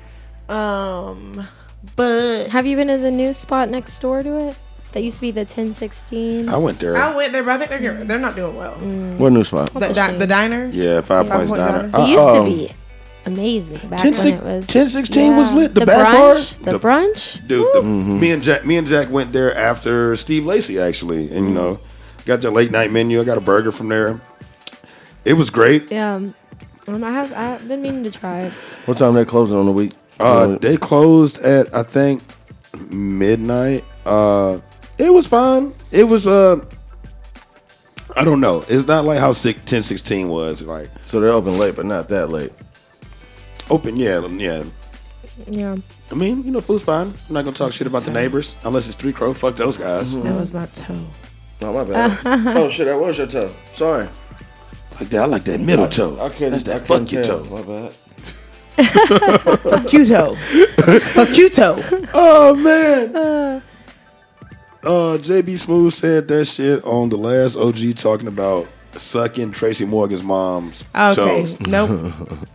But Have you been to the new spot next door to it? That used to be the 1016. I went there. I went there, but I think they're not doing well. What new spot? That's a shame. The diner. Yeah, 5 Points Point Diner. Diner. It used to be amazing back when it was. 1016 was lit. The back brunch, bar? The brunch. Dude, me and Jack went there after Steve Lacy actually, and got your late night menu. I got a burger from there. It was great. Yeah. I've been meaning to try it. What time they closing on the week? They closed at I think midnight. It was fine. It was I don't know. It's not like how 1016 was like So they're open late, but not that late. open. Yeah. Yeah. I mean, food's fine. I'm not gonna talk shit about the neighbors unless it's 3 Crow. Fuck those guys. That was my toe. Oh, my bad. Oh, shit, that was your toe. Sorry. Like that. I like that middle toe. I couldn't. That's that I couldn't fuck your tell. toe. My bad. Fuck you toe. Fuck you toe. Oh man. JB Smooth said that shit on the last OG talking about sucking Tracy Morgan's mom's Okay. toes. Nope.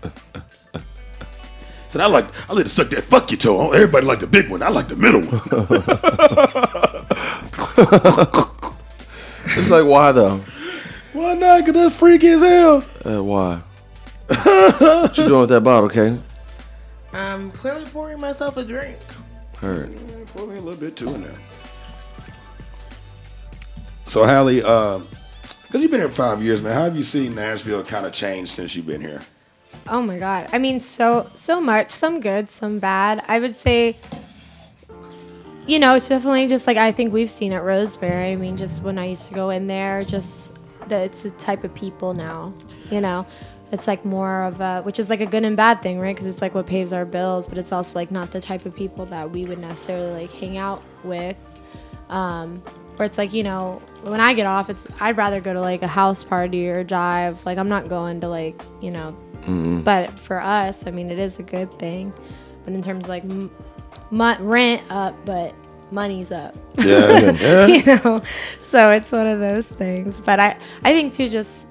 So I like to suck that fuck your toe. Everybody like the big one. I like the middle one. It's like, why though? Why not? Cause that's freaky as hell. Why? What you doing with that bottle, Katie? I'm clearly pouring myself a drink. Heard. Pour me a little bit too in there. So Hallie, because you've been here 5 years, man, how have you seen Nashville kind of change since you've been here? Oh my God. I mean, so much. Some good, some bad. I would say, it's definitely just like I think we've seen at Rosemary. I mean, just when I used to go in there, just it's the type of people now, It's like more of a, which is like a good and bad thing, right? Because it's like what pays our bills, but it's also like not the type of people that we would necessarily like hang out with. Where it's like, you know, when I get off, I'd rather go to like a house party or drive. Like I'm not going to like, you know, but for us, I mean, it is a good thing. But in terms of like rent up, but money's up. Yeah. Yeah. You know, so it's one of those things. But I think too, just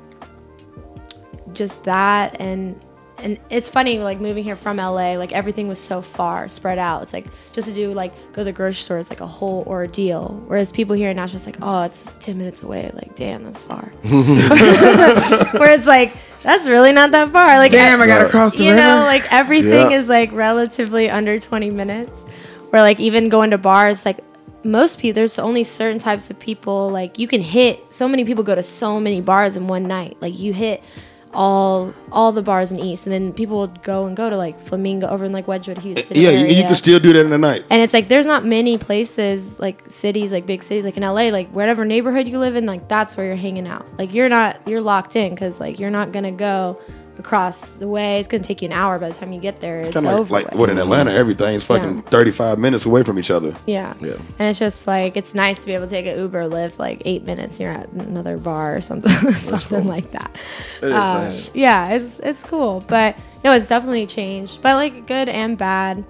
that, and it's funny, like moving here from LA, like everything was so far spread out. It's like just to do like go to the grocery store, it's like a whole ordeal. Whereas people here in Nashville, it's like, oh, it's 10 minutes away. Like, damn, that's far. Where it's like, that's really not that far. Like, Damn, I gotta cross the river. You know, like everything Yeah. is like relatively under 20 minutes. Where like even going to bars, like most people, there's only certain types of people. Like you can hit. So many people go to so many bars in one night. Like you hit all the bars in East, and then people would go to like Flamingo over in like Wedgwood, Houston. Yeah, area. you can still do that in the night. And it's like there's not many places like cities, like big cities, like in LA, like whatever neighborhood you live in, like that's where you're hanging out. Like you're locked in because like you're not gonna go across the way. It's gonna take you an hour by the time you get there. It's Kind of over. like with. what in Atlanta, everything's fucking Yeah. 35 minutes away from each other. Yeah. Yeah. And it's just like it's nice to be able to take an Uber or Lyft like 8 minutes and you're at another bar or something something like that. It is nice. Yeah, it's cool. But no, it's definitely changed. But like good and bad.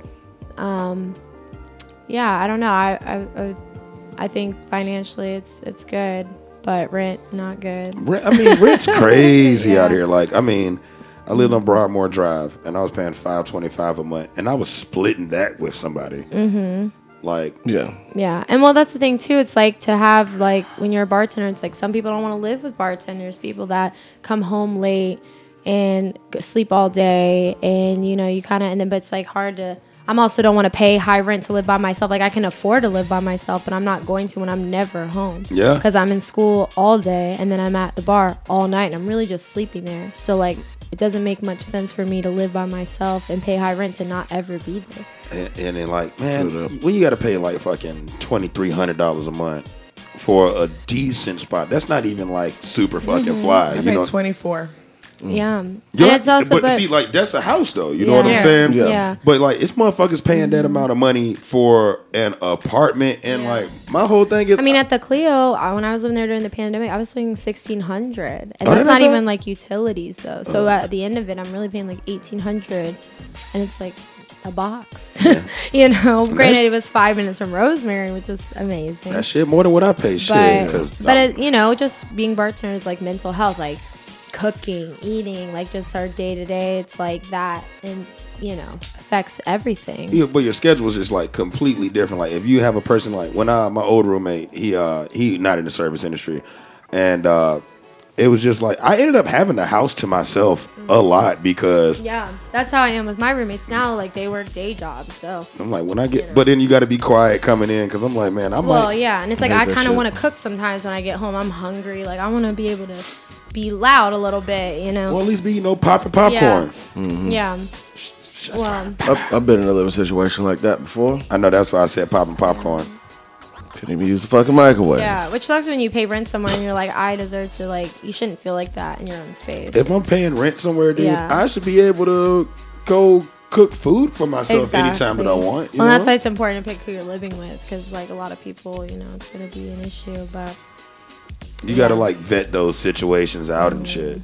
Yeah, I don't know. I think financially it's good, but rent not good. Rent's crazy Yeah. out here. Like, I mean, I lived on Broadmoor Drive, and I was paying $525 a month, and I was splitting that with somebody. Mm-hmm. Like, Yeah. Yeah, and well, that's the thing too. It's like to have like when you're a bartender, it's like some people don't want to live with bartenders. People that come home late and sleep all day, and you know you kind of and then but it's like hard to. I'm also don't want to pay high rent to live by myself. Like I can afford to live by myself, but I'm not going to when I'm never home. Yeah. Because I'm in school all day and then I'm at the bar all night and I'm really just sleeping there. So like it doesn't make much sense for me to live by myself and pay high rent to not ever be there. and then like, man, True that. when you got to pay like fucking $2,300 a month for a decent spot, that's not even like super fucking fly. I You paid know, 24. Yeah. And You're it's also but see, like that's a house though. You know Yeah. what I'm Yeah. saying? Yeah. But like, it's motherfuckers paying that amount of money for an apartment, and like my whole thing is, I mean, at the Clio, when I was living there during the pandemic, I was paying $1,600, and Oh, that's that's not not even bad. like utilities though. So at the end of it, I'm really paying like $1,800, and it's like a box. You know, granted, it was 5 minutes from Rosemary, which was amazing. that shit more than what I pay. Shit, But it, you know, just being bartender is like mental health, like cooking, eating, like just our day to day. It's like that, and you know, affects everything. yeah, but your schedule is just like completely different. Like if you have a person like when my old roommate, he not in the service industry, and it was just like I ended up having the house to myself a lot because Yeah, that's how I am with my roommates now. Like they work day jobs, so. I'm like when I get, but then you got to be quiet coming in because I'm like, man, I'm Well, like, yeah, and it's like hate I that kind of shit. want to cook sometimes when I get home. I'm hungry. Like I want to be able to be loud a little bit, you know. well, at least be popping popcorn. Yeah. Well, I've been in a living situation like that before. I know that's why I said popping popcorn. Couldn't even use the fucking microwave. yeah, which sucks when you pay rent somewhere and you're like, I deserve to like. You shouldn't feel like that in your own space. If I'm paying rent somewhere, dude, Yeah. I should be able to go cook food for myself anytime that I want. You Well, know? that's why it's important to pick who you're living with, because like a lot of people, you know, it's gonna be an issue. But you got to yeah. like vet those situations out and shit.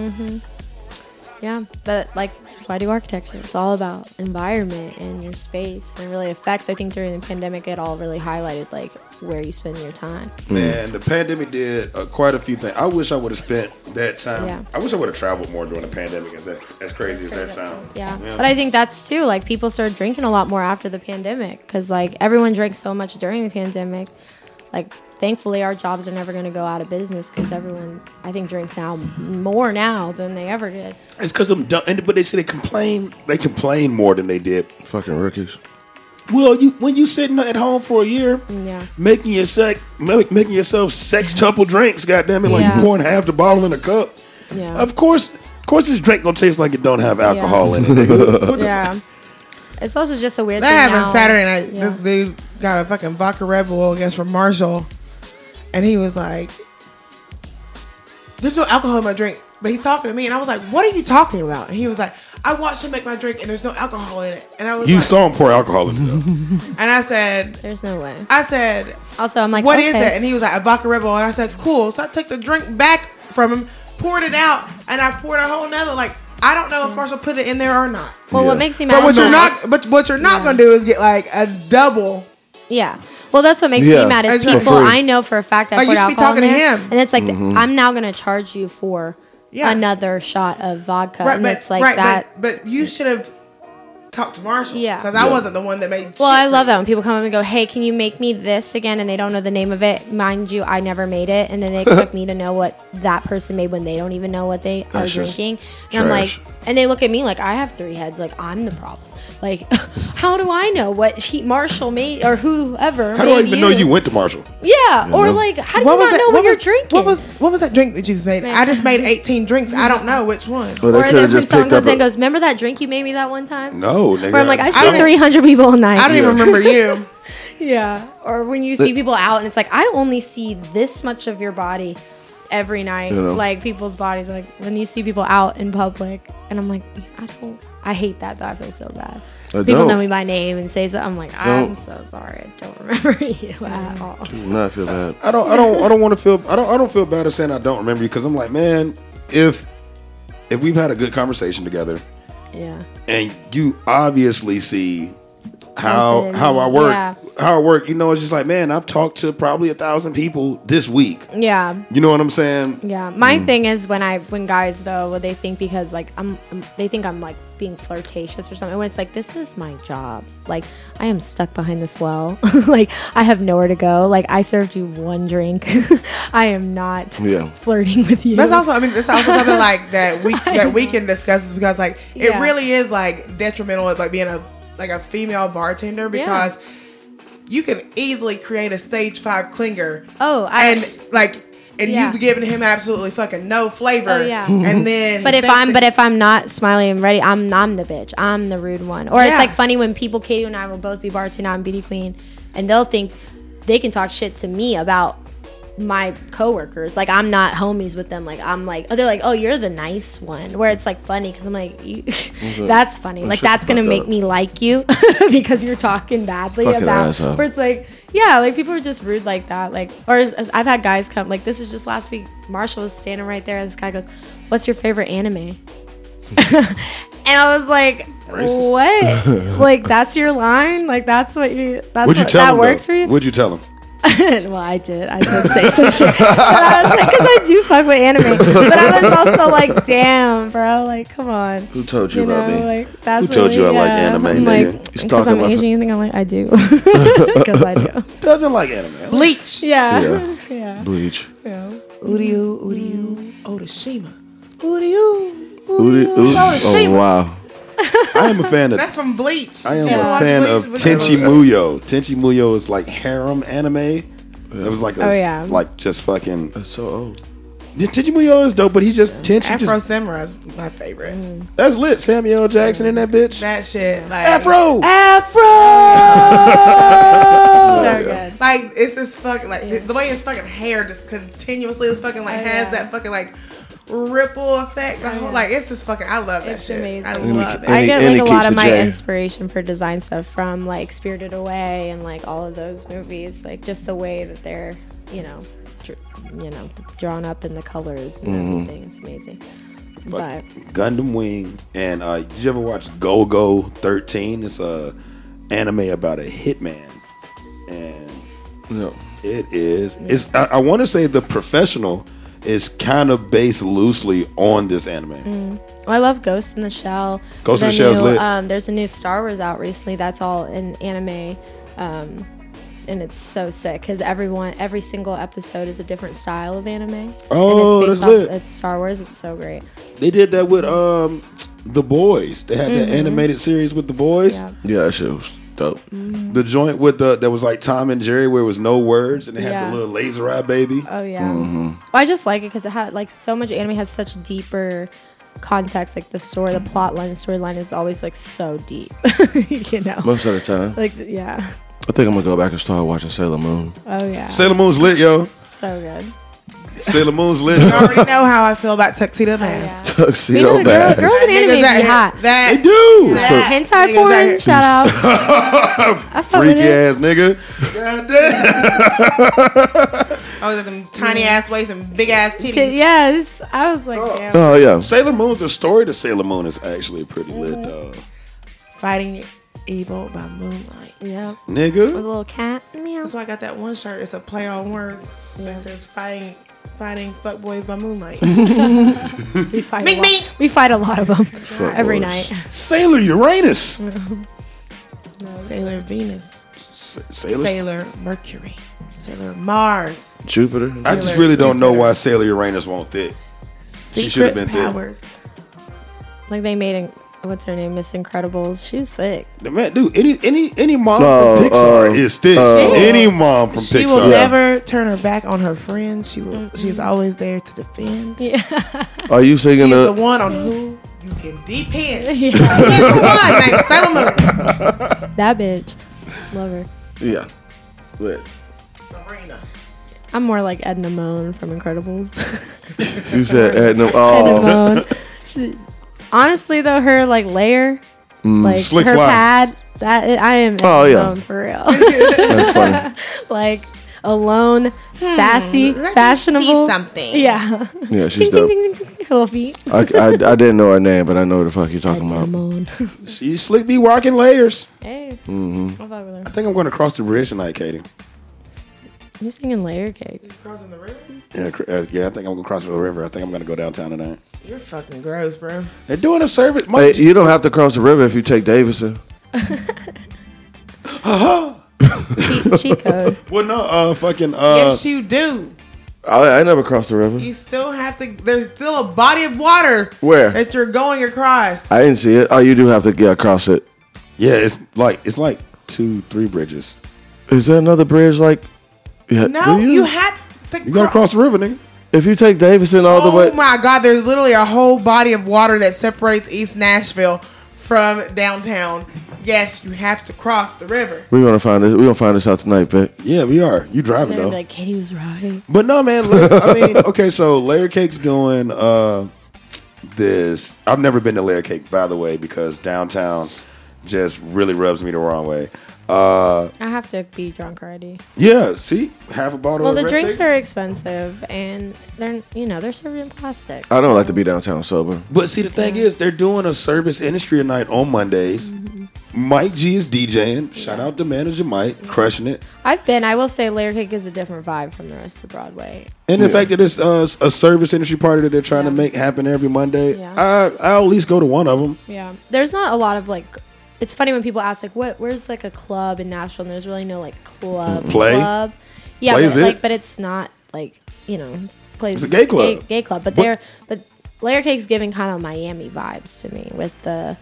yeah, but like that's why I do architecture. It's all about environment and your space, and it really affects. I think during the pandemic, it all really highlighted like where you spend your time. Man, the pandemic did quite a few things. I wish I would have spent that time. Yeah. I wish I would have traveled more during the pandemic. As crazy as that sounds. Yeah. But I think that's too, like people started drinking a lot more after the pandemic because like everyone drank so much during the pandemic. Like thankfully our jobs are never going to go out of business because everyone I think drinks now more now than they ever did. It's because I'm done. But they say they complain. They complain more than they did. Fucking rookies. Well, when you sitting at home for a year, Yeah. making yourself sextuple drinks, goddamn it, like Yeah. you pouring half the bottle in a cup. Yeah. Of course, this drink gonna taste like it don't have alcohol in it. Nigga. What the Yeah. It's also just a weird That thing happened now. Saturday night. Yeah. This dude got a fucking vodka Red Bull, I guess, from Marshall. And he was like, there's no alcohol in my drink. But he's talking to me. And I was like, what are you talking about? And he was like, I watched him make my drink and there's no alcohol in it. And I was You like, saw him pour alcohol in it, though. and I said, There's no way. also, I'm like, what is okay. that? And he was like, a vodka Red Bull. And I said, cool. So I took the drink back from him, poured it out, and I poured a whole nother. Like, I don't know if Marshall put it in there or not. Well, Yeah. what makes me mad? But what is you're that- not, what you're not gonna do is get like a double. Yeah. Well, that's what makes Yeah. me mad is For people free. I know for a fact I Like, poured you should be alcohol in talking to there, him. and it's like I'm now going to charge you for another shot of vodka, and it's like that. But you should have talked to Marshall. Yeah. Because I wasn't the one that made. Well, I shit love for that when people come up and go, "Hey, can you make me this again?" and they don't know the name of it. Mind you, I never made it, and then they expect me to know what that person made when they don't even know what they are That's just drinking. And I'm like, trash. and they look at me like I have 3 heads, like I'm the problem. Like, how do I know what Marshall made or whoever? How do I made even know you went to Marshall? Yeah, or like, how do you not know what you're drinking? What was that drink that you just made? I just made 18 drinks. I don't know which one. Well, Or they could then have when just someone picked up. comes in and goes, "Remember that drink you made me that one time?" No, nigga. Where I'm like, I see don't- 300 people a night. I don't even remember you. Yeah. Or when you see people out and it's like, I only see this much of your body every night. You know. Like people's bodies. Like when you see people out in public and I'm like, I hate that though. I feel so bad. People don't. know me by name and say so. I'm like, I'm Don't. so sorry. I don't remember you at all. Do not feel bad. I don't want to feel. I don't feel bad at saying I don't remember you because I'm like, man, if we've had a good conversation together Yeah. and you obviously see how Something, I work, yeah. how I work, you know, it's just like, man, I've talked to probably 1,000 people this week. Yeah. You know what I'm saying? Yeah, my thing is when guys though they think because like they think I'm like being flirtatious or something. When it's like this is my job. Like I am stuck behind this well. Like I have nowhere to go. Like I served you one drink. I am not flirting with you. That's also, it's also something like that we can discuss is because like it Yeah. really is like detrimental of like being a female bartender because you can easily create a stage 5 clinger. Oh, yeah. you've given him absolutely fucking no flavor. Oh, yeah. And then But if I'm not smiling and ready, I'm the bitch. I'm the rude one. Or it's Yeah. like funny when people, Katie and I will both be bartender, I'm beauty queen, and they'll think they can talk shit to me about my coworkers. Like I'm not homies with them. Like I'm like, they're like, oh, you're the nice one. Where it's like funny because I'm like, that's funny. Like shut that's the gonna fuck make up. me like you because you're talking badly Fucking about. asshole. Where it's like, yeah, like people are just rude like that. Like, or as I've had guys come. Like this was just last week. Marshall was standing right there. This guy goes, "What's your favorite anime?" And I was like, Racist. "What? Like that's your line? Like that's what you? That's Would you what, tell that him? works though? for you?" Would you tell him? Well, I did say some shit. But I was like, because I do fuck with anime. But I was also like, damn, bro. Like, come on. Who told you about me? Like, that's Who told you I like yeah. anime, I'm nigga? like, You because stalking I'm my Asian, you think I'm like, I do. Because I do. Doesn't like anime. Bleach. Yeah. Yeah. Yeah. Bleach. Uryu, Odashima. Uryu. Oh wow. I am a fan of. That's from Bleach. I am Yeah. a fan of Bleach. Tenchi Muyo. Tenchi Muyo is like harem anime. It was like like just fucking. That's so old. Yeah, Tenchi Muyo is dope, but he's just Tenchi. Afro Just, Samurai is my favorite. that's lit. Samuel L. Jackson in that bitch. That shit, like Afro. So good. Like it's just fucking like the way his fucking hair just continuously fucking like has that fucking like ripple effect. The whole, like it's just fucking. I love that It's shit. amazing. I And love he- it. I and get he like a lot keeps of a my J. inspiration for design stuff from like Spirited Away and like all of those movies. Like just the way that they're, drawn up in the colors and everything. It's amazing. But Gundam Wing. And did you ever watch Go-Go 13? It's a anime about a hitman. And No. it is. It's. I want to say The Professional is kind of based loosely on this anime. I love Ghost in the Shell. Ghost in the The Shell's new, lit. There's a new Star Wars out recently. That's all in anime. And it's so sick because every single episode is a different style of anime. Oh, and it's that's lit. It's Star Wars. It's so great. They did that with The Boys. They had that animated series with The Boys. Yeah. Yeah, that shit was dope. The joint with that was like Tom and Jerry where it was no words and they had Yeah. the little laser eye baby. Oh yeah. Well, I just like it because it had like so much anime has such deeper context. Like the storyline is always like so deep. Most of the time. Like yeah. I think I'm gonna go back and start watching Sailor Moon. Oh yeah. Sailor Moon's lit, yo. So good. Sailor Moon's lit. You already know how I feel about tuxedo mask. Tuxedo Girls Mask. in anime be hot. They do. That Hentai niggas out porn, here. shout out. I fuck with Freaky it. ass nigga. Goddamn. I was at them tiny ass waists and big ass titties. Yes, I was like, damn. Oh yeah. Sailor Moon, the story to Sailor Moon is actually pretty lit, though. Fighting evil by moonlight. Yeah, with a Nigga. little cat. Meow. That's why I got that one shirt. It's a play on word that says fighting fuckboys by moonlight. We fight. Meek, a lot. meek. We fight a lot of them every boys. night. Sailor Uranus. Sailor Venus. Sailor? Sailor Mercury. Sailor Mars. Jupiter. I just really don't know why Sailor Uranus won't thick. should've Secret been thick. powers. Like they made, what's her name, Miss Incredibles. She was thick. Man, dude, any mom Oh, from Pixar is thick. Any mom from She Pixar. will never turn her back on her friends. She will. She's always there to defend. Yeah. Are you She singing is the the? one on who you can depend. Yeah. Here's the one named Sailor Moon. That bitch. Love her. Yeah. Lit. Serena. I'm more like Edna Moan from Incredibles. You said Edna. Edna Oh, Moan. She, honestly though, her like layer, like Slick her fly. pad, I am Edna Oh, yeah. Moan for real. that's funny. Like alone, sassy, Let me fashionable. see something. Yeah. Yeah, she's Ding, ding, dope. ding, ding, ding. Her little feet. I didn't know her name, but I know what the fuck you're talking Edna about. Moan. She slick be walking layers. Hey. Mm-hmm. I'll fuck with her. I think I'm going to cross the bridge tonight, Katie. You singing Layer Cake? Crossing the river. Yeah, I think I'm going to cross the river. I think I'm going to go downtown tonight. You're fucking gross, bro. They're doing a service. Hey, you don't have to cross the river if you take Davidson. Cheat code. Well, no, fucking. Yes, you do. I never crossed the river. You still have to. There's still a body of water Where? that you're going across. I didn't see it. Oh, you do have to get across it. Yeah, it's like 2-3 bridges. Is there another bridge like? Yeah, No, do you have to. You got to cross the river, nigga. If you take Davidson all the Oh way, my God! There's literally a whole body of water that separates East Nashville from downtown. Yes, you have to cross the river. we're gonna find this. We're gonna find this out tonight, Vic. Yeah, we are. You driving They're though. gonna be like, Katie was right. But no, man. Look, I mean, okay, so Layer Cake's doing this. I've never been to Layer Cake, by the way, because downtown just really rubs me the wrong way. I have to be drunk already. Yeah, see, half a bottle. Well, of the Red drinks Tape. are expensive, and they're served in plastic. I don't like to be downtown sober. But see, the thing is, they're doing a service industry night on Mondays. Mike G is DJing. Shout out to manager Mike, crushing it. I will say Layer Cake is a different vibe from the rest of Broadway. And the fact that it's a service industry party that they're trying to make happen every Monday, Yeah. I'll at least go to one of them. Yeah. There's not a lot of like, it's funny when people ask like, where's like a club in Nashville? And there's really no like club. Play? Club. Yeah, Play is but, it? but it's not like, It's a gay club. Gay club. But What? but Layer Cake's giving kind of Miami vibes to me with the,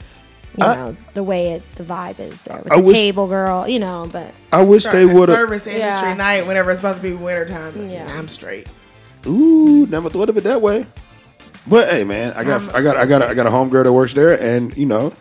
the way the vibe is there with I the wish- table girl, but I wish they Starting a would have. service industry Yeah. night whenever it's supposed to be wintertime. Yeah. I'm straight. Ooh, never thought of it that way. But hey, man, I got a homegirl that works there, and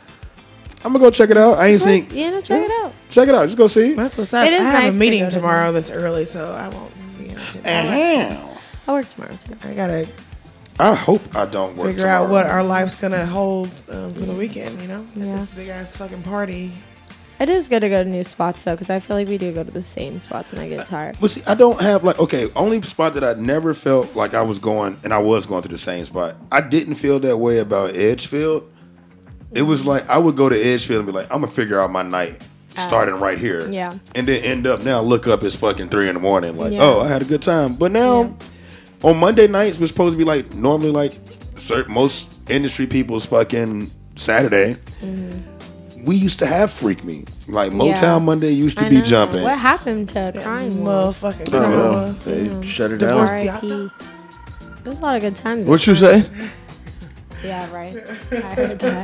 I'm gonna go check it out. I ain't seen. check it out. Check it out. Just go see. That's what's up. It is I have nice a to meeting go to tomorrow this early, so I won't be in attendance. I work tomorrow too. I gotta I hope I don't work figure out tomorrow. what our life's gonna hold for the weekend. At Yeah. this big ass fucking party. It is good to go to new spots though, because I feel like we do go to the same spots and I get tired. But see, I don't have only spot that I never felt like I was going, and I was going to the same spot. I didn't feel that way about Edgefield. It was like I would go to Edgefield and be like, I'm gonna figure out my night starting right here. Yeah. And then end up now look up it's fucking 3 a.m. Like, Yeah. oh, I had a good time. But now on Monday nights we're supposed to be like normally like most industry people's fucking Saturday. We used to have Freak Me. Like Motown Monday used to I be know. jumping. What happened to Crime Wolf? Motherfucking Oh, girl. they shut it Divorce. down. R.I.P. There was a lot of good times. What you say? Yeah, right. I heard that.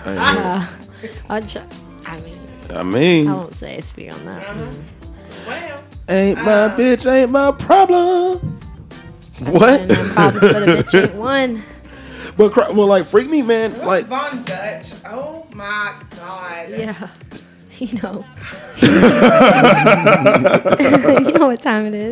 I mean, I won't say speak on that. Well, Ain't my bitch, ain't my problem. What? And problems for the bitch ain't one. But like Freak Me, man, like Von Dutch. Oh my God. Yeah. You know. You know what time it is.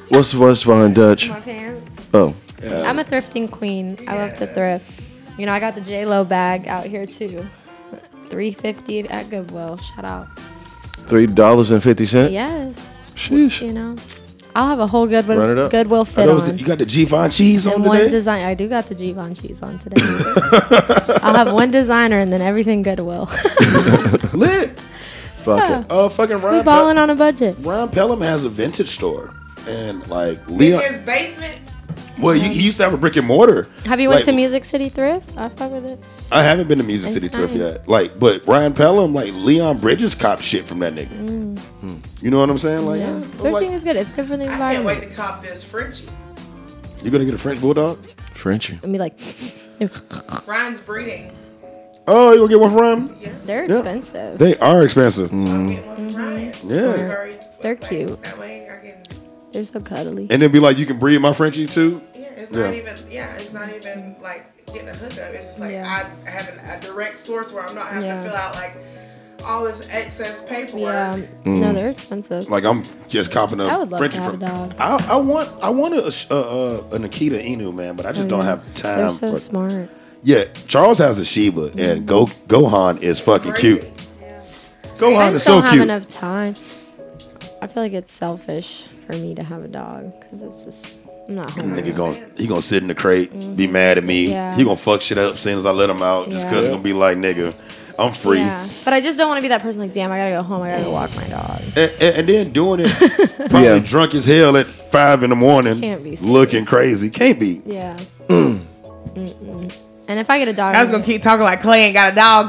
What's fine, Dutch? My pants. Oh, I'm a thrifting queen. I love to thrift. You know, I got the J-Lo bag out here too. $3.50 at Goodwill. Shout out. $3.50. Yes. Sheesh. You know, I'll have a whole Run it Goodwill up. Goodwill Are fit those on. you got the G-Von cheese on And one today? design. I do got the G-Von cheese on today. I'll have one designer and then everything Goodwill. Lit. Fuck it. Fucking We Ryan. balling on a budget. Ryan Pelham has a vintage store, and like In Leon. his basement. Well, he used to have a brick and mortar. Have you went Like, to Music City Thrift? I fuck with it. I haven't been to Music It's City Thrift nice. yet. Like, but Ryan Pelham, like Leon Bridges, cop shit from that nigga. You know what I'm saying? Like, Yeah. like, Thrifting is good. It's good for the I can't wait environment. to cop this Frenchie. you gonna get a French bulldog? Frenchie. And be like, Ryan's breeding. Oh, you gonna get one for Ryan? Yeah. they're expensive. They are expensive. I'm getting one for Ryan. Yeah. So we've already- They're like, cute. That way I can. They're so cuddly. And then be like, you can breed my Frenchie too. Yeah, it's Yeah. not even. Yeah, it's not even like getting a hookup. It's just like Yeah. I have a direct source where I'm not having Yeah. to fill out like all this excess paperwork. Yeah. No, they're expensive. Like I'm just copping I a would love Frenchie to have from. a dog. I want a Nikita Inu, man, but I just don't have They're time. so for smart. Yeah, Charles has a Shiba, and Gohan is fucking Crazy. cute. I Gohan just is so don't have cute. enough time. I feel like it's selfish for me to have a dog because it's just I'm not home. He gonna sit in the crate, be mad at me. Yeah. He gonna fuck shit up as soon as I let him out, just Yeah. cause it's gonna be like, nigga, I'm free. Yeah, but I just don't want to be that person. Like, damn, I gotta go home. I gotta go walk my dog. And then doing it, probably Yeah. drunk as hell at 5 in the morning, Can't be serious. looking crazy. Can't be. Yeah. Mm-mm. And if I get a dog, I was gonna keep talking like Clay ain't got a dog.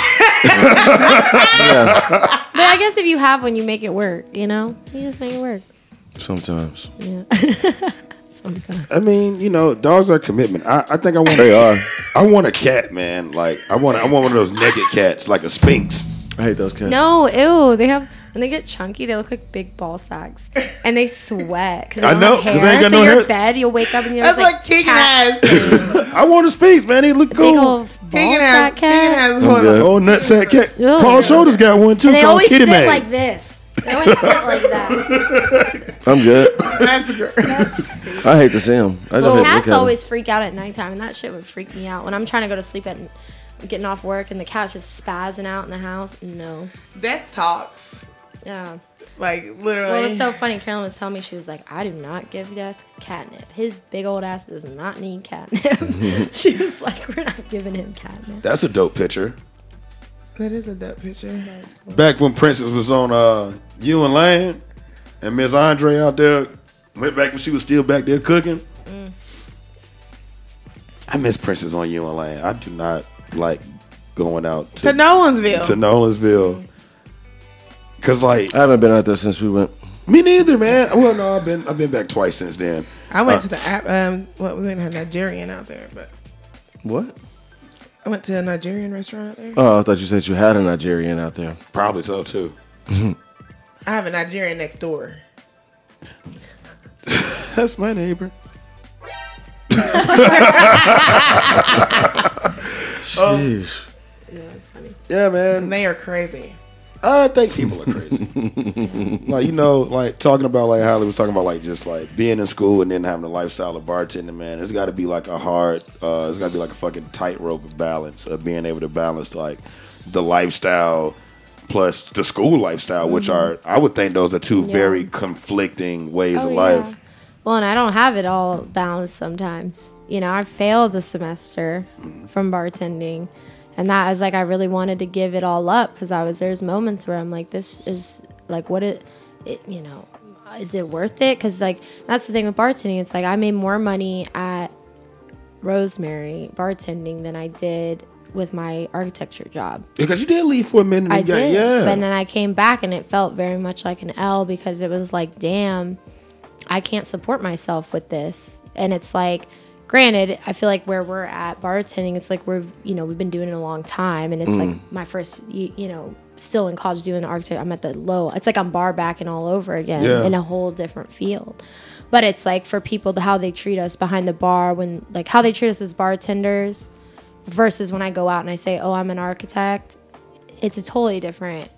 Yeah. But I guess if you have one, you make it work. You know, you just make it work. Sometimes. Yeah. Sometimes. I mean, you know, dogs are a commitment. I think I want. They are. I want a cat, man. Like I want one of those naked cats, like a Sphinx. I hate those cats. No, ew. They have when they get chunky, they look like big ball sacks, and they sweat because I know, 'cause hair. they ain't got So no your hair. bed, you'll wake up and you're That's like what Keegan cat has. stains. I want a Sphinx, man. He look Big cool. old ball Keegan sack Keegan cat. has I'm one. good. Oh, nutsack cat. Ugh. Paul Shoulders got one too, And they called always Kitty sit Man. like this. They always sit like that. I'm good. That's the girl. I hate to see them. I just Well, hate to look cats at 'em. always freak out at nighttime, and that shit would freak me out when I'm trying to go to sleep at getting off work and the cat's just spazzing out in the house. No. Death talks. Yeah. Like literally. Well, it was so funny. Carolyn was telling me, she was like, I do not give Death catnip. His big old ass does not need catnip. She was like, we're not giving him catnip. That's a dope picture. That is a dope picture. Back when Princess was on You and Lane, and Miss Andre out there, went back when she was still back there cooking. I miss Princess on You and Lane. I do not like going out To Nolansville. to Nolansville. Cause like I haven't been out there since we went. me neither, man. Well, no, I've been back twice since then. I went to the we went to a Nigerian out there, but What? I went to a Nigerian restaurant out there. Oh, I thought you said you had a Nigerian out there. Probably so too. I have a Nigerian next door. That's my neighbor. Jeez. Yeah, that's funny. Yeah, And man. they are crazy. I think people are crazy. Like, you know, like talking about like Holly was talking about like just like being in school and then having a lifestyle of bartending, man. It's got to be like a hard, it's got to be like a fucking tightrope of balance of being able to balance like the lifestyle plus the school lifestyle, which are, I would think those are two Yeah. very conflicting ways Oh, of life. yeah. Well, and I don't have it all balanced sometimes. You know, I failed a semester from bartending. And that was like, I really wanted to give it all up because there's moments where I'm like, this is like, what it you know, is it worth it? Because like, that's the thing with bartending. It's like, I made more money at Rosemary bartending than I did with my architecture job. Because you did leave for a minute. I and got- did. Yeah. But then I came back and it felt very much like an L because it was like, damn, I can't support myself with this. And it's like, granted, I feel like where we're at bartending, it's like we've been doing it a long time. And it's like my first, still in college doing architecture. I'm at the low. It's like I'm bar backing all over again Yeah. in a whole different field. But it's like for people, how they treat us behind the bar, when like how they treat us as bartenders versus when I go out and I say, oh, I'm an architect. It's a totally different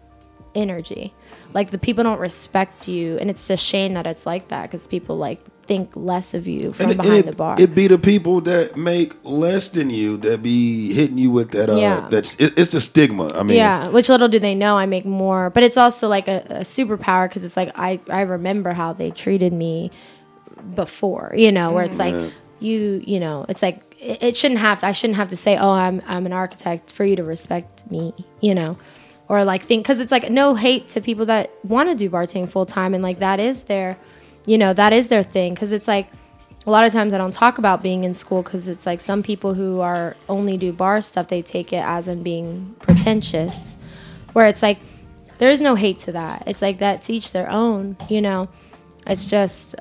energy. Like the people don't respect you, and it's a shame that it's like that because people like think less of you from behind the bar. It be the people that make less than you that be hitting you with that. It's the stigma. I mean, yeah. Which little do they know I make more, but it's also like a superpower because it's like I remember how they treated me before, you know, where it's like you know, it's like I shouldn't have to say, oh, I'm an architect for you to respect me, you know. Or like think, because it's like no hate to people that want to do bartending full time and like that is their thing. Because it's like a lot of times I don't talk about being in school because it's like some people who are only do bar stuff, they take it as in being pretentious. Where it's like there is no hate to that. It's like that to each their own, you know. It's just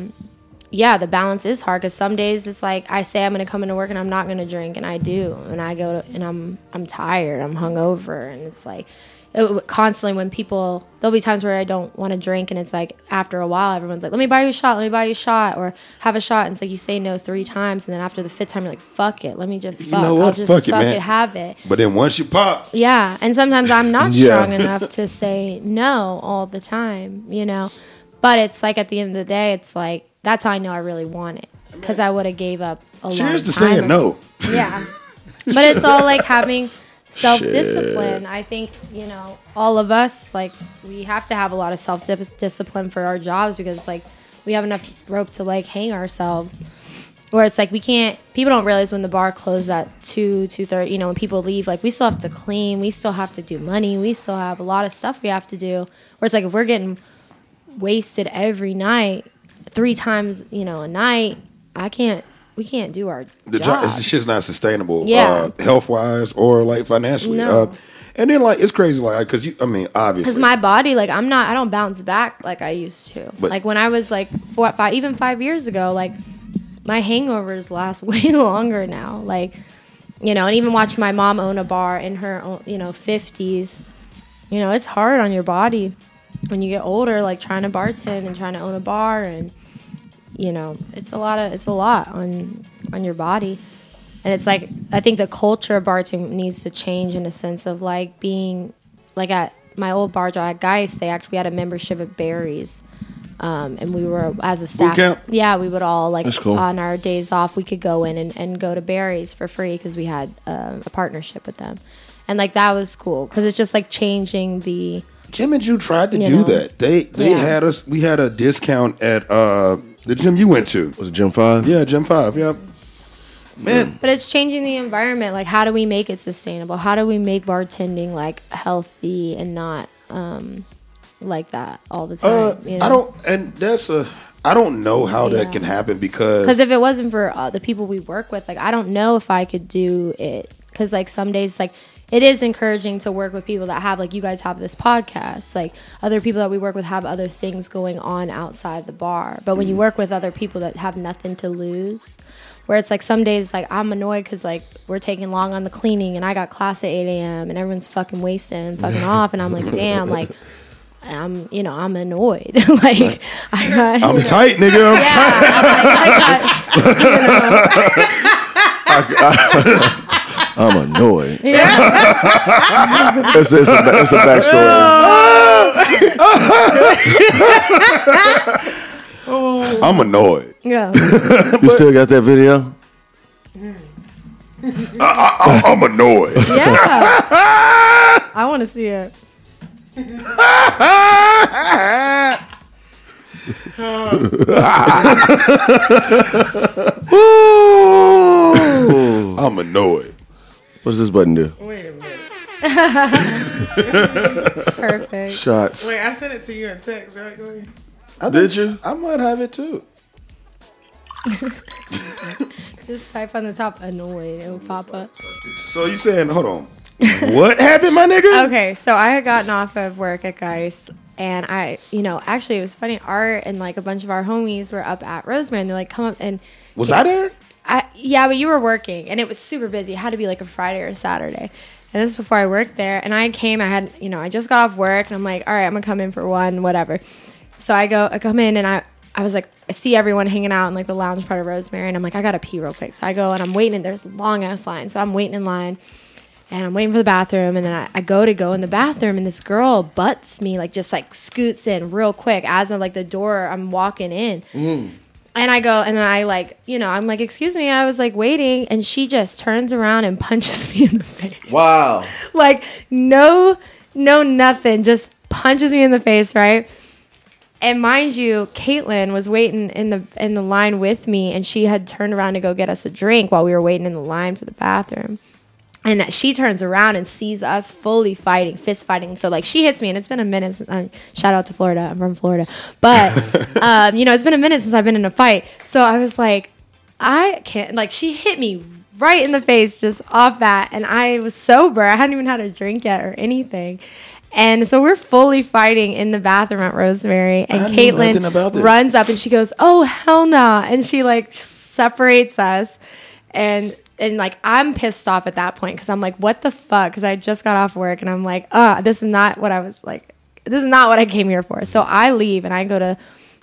the balance is hard because some days it's like I say I'm going to come into work and I'm not going to drink, and I do, and I go to, and I'm tired, I'm hungover, and it's like constantly when people, there'll be times where I don't want to drink, and it's like after a while everyone's like, let me buy you a shot, or have a shot, and it's like you say no 3 times, and then after the 5th time you're like, fuck it, let me just fuck, I'll just fuck it, have it. But then once you pop, and sometimes I'm not strong enough to say no all the time, you know. But it's like at the end of the day, it's like that's how I know I really want it, because I would have gave up a long time. Cheers to saying no. Yeah, but it's all like having self-discipline. I think, you know, all of us, like, we have to have a lot of self-discipline for our jobs because like we have enough rope to like hang ourselves. Where it's like we can't. People don't realize when the bar closes at 2:30. You know, when people leave, like we still have to clean, we still have to do money, we still have a lot of stuff we have to do. Where it's like if we're getting wasted every night 3 times, you know, a night, we can't do our job. This shit's not sustainable, Yeah. health wise or like financially. No. And then like it's crazy, like because obviously because my body, like I don't bounce back like I used to. But, like when I was like 5 years ago, like my hangovers last way longer now. Like, you know, and even watching my mom own a bar in her, you know, 50s, you know, it's hard on your body when you get older, like trying to bartend and trying to own a bar, and you know, it's a lot on your body. And it's like I think the culture of bartending needs to change in a sense of like being like at my old bar job at Geist, we had a membership at Barry's. And we were, as a staff, we would all like cool. On our days off, we could go in and go to Barry's for free because we had a partnership with them, and like that was cool because it's just like changing the. Jim and Drew tried to do that. They had us. We had a discount at the gym you went to. Was it Gym 5? Yeah, Gym 5. Yeah. Man. But it's changing the environment. Like, how do we make it sustainable? How do we make bartending like healthy and not like that all the time? You know? I don't know how that can happen because if it wasn't for the people we work with, like I don't know if I could do it. Because like some days, like it is encouraging to work with people that have, like you guys have this podcast, like other people that we work with have other things going on outside the bar. But when you work with other people that have nothing to lose, where it's like some days like I'm annoyed because like we're taking long on the cleaning and I got class at 8 a.m. and everyone's fucking wasted and fucking off, and I'm like, damn, like I'm annoyed. Like I'm tight, nigga. I'm tight. I'm annoyed. Yeah. it's a backstory. I'm annoyed. Yeah. You still got that video? I'm annoyed. Yeah. I want to see it. I'm annoyed. What does this button do? Wait a minute. Perfect. Shots. Wait, I sent it to you in text, right? Go ahead. Did you? I might have it too. Just type on the top annoyed. It will pop up. So you saying, hold on. What happened, my nigga? Okay, so I had gotten off of work at Geist, and actually it was funny. Art and like a bunch of our homies were up at Rosemary, and they're like, come up and. Was I there? Yeah, but you were working, and it was super busy. It had to be like a Friday or a Saturday. And this is before I worked there. And I just got off work, and I'm like, all right, I'm going to come in for one, whatever. So I come in, and I was like, I see everyone hanging out in like the lounge part of Rosemary, and I'm like, I got to pee real quick. So I go, and I'm waiting, and there's a long-ass line. So I'm waiting in line. And I'm waiting for the bathroom, and then I go in the bathroom, and this girl butts me, like just like scoots in real quick as I'm like the door, I'm walking in. And I go, and then I like, you know, I'm like, excuse me, I was like waiting, and she just turns around and punches me in the face. Wow. Like no, nothing, just punches me in the face, right? And mind you, Caitlin was waiting in the line with me, and she had turned around to go get us a drink while we were waiting in the line for the bathroom. And she turns around and sees us fully fighting, fist fighting. So, like, she hits me, and it's been a minute since shout out to Florida. I'm from Florida. But, you know, it's been a minute since I've been in a fight. So I was like, I can't, like, she hit me right in the face just off bat. And I was sober. I hadn't even had a drink yet or anything. And so we're fully fighting in the bathroom at Rosemary. And Caitlin runs up and she goes, oh, hell no. And she, like, separates us. And like, I'm pissed off at that point because I'm like, what the fuck? Because I just got off work and I'm like, this is not what I was like. This is not what I came here for. So I leave and I go to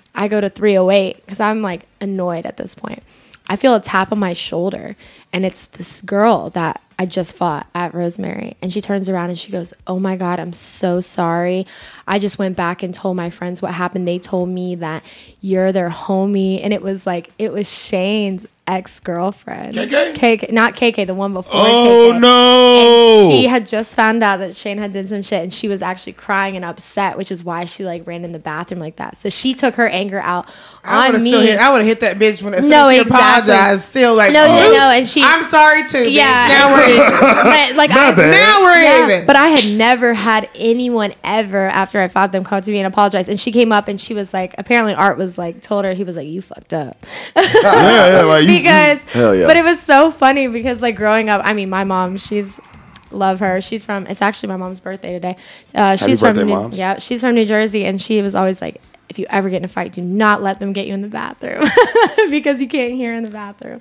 308 because I'm like annoyed at this point. I feel a tap on my shoulder, and it's this girl that I just fought at Rosemary. And she turns around and she goes, oh my God, I'm so sorry. I just went back and told my friends what happened. They told me that you're their homie. And it was Shane's ex-girlfriend. KK? Not KK, the one before KK. No! And she had just found out that Shane had done some shit, and she was actually crying and upset, which is why she like ran in the bathroom like that. So she took her anger out on me. I would have hit that bitch when she exactly. apologized. Still like, no, and she. I'm sorry too. Yeah, bitch. Now we're even. Like now we're even. But I had never had anyone ever after I fought them come to me and apologize. And she came up and she was like, apparently Art was like, told her, he was like, you fucked up. like because hell yeah. But it was so funny because like growing up, I mean, my mom, love her. She's from, it's actually my mom's birthday today. She's from she's from New Jersey, and she was always like, if you ever get in a fight, do not let them get you in the bathroom because you can't hear in the bathroom.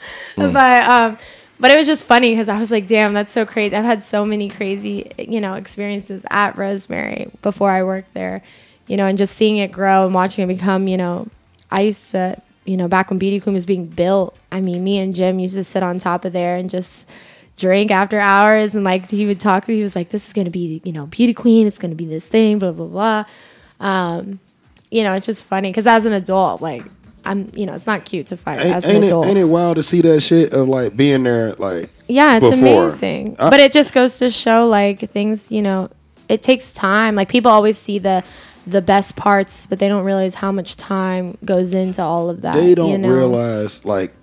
But it was just funny because I was like, damn, that's so crazy. I've had so many crazy, you know, experiences at Rosemary before I worked there, you know, and just seeing it grow and watching it become, you know, I used to, you know, back when Beauty Queen was being built, I mean, me and Jim used to sit on top of there and just drink after hours. And like, he would talk, he was like, this is going to be, you know, Beauty Queen. It's going to be this thing, blah, blah, blah. You know, it's just funny because as an adult, like, you know, it's not cute to fight as an adult. Ain't it wild to see that shit of like being there, like, yeah, it's before. amazing. But it just goes to show like things, you know, it takes time. Like people always see the best parts, but they don't realize how much time goes into all of that. They don't you know? realize, like,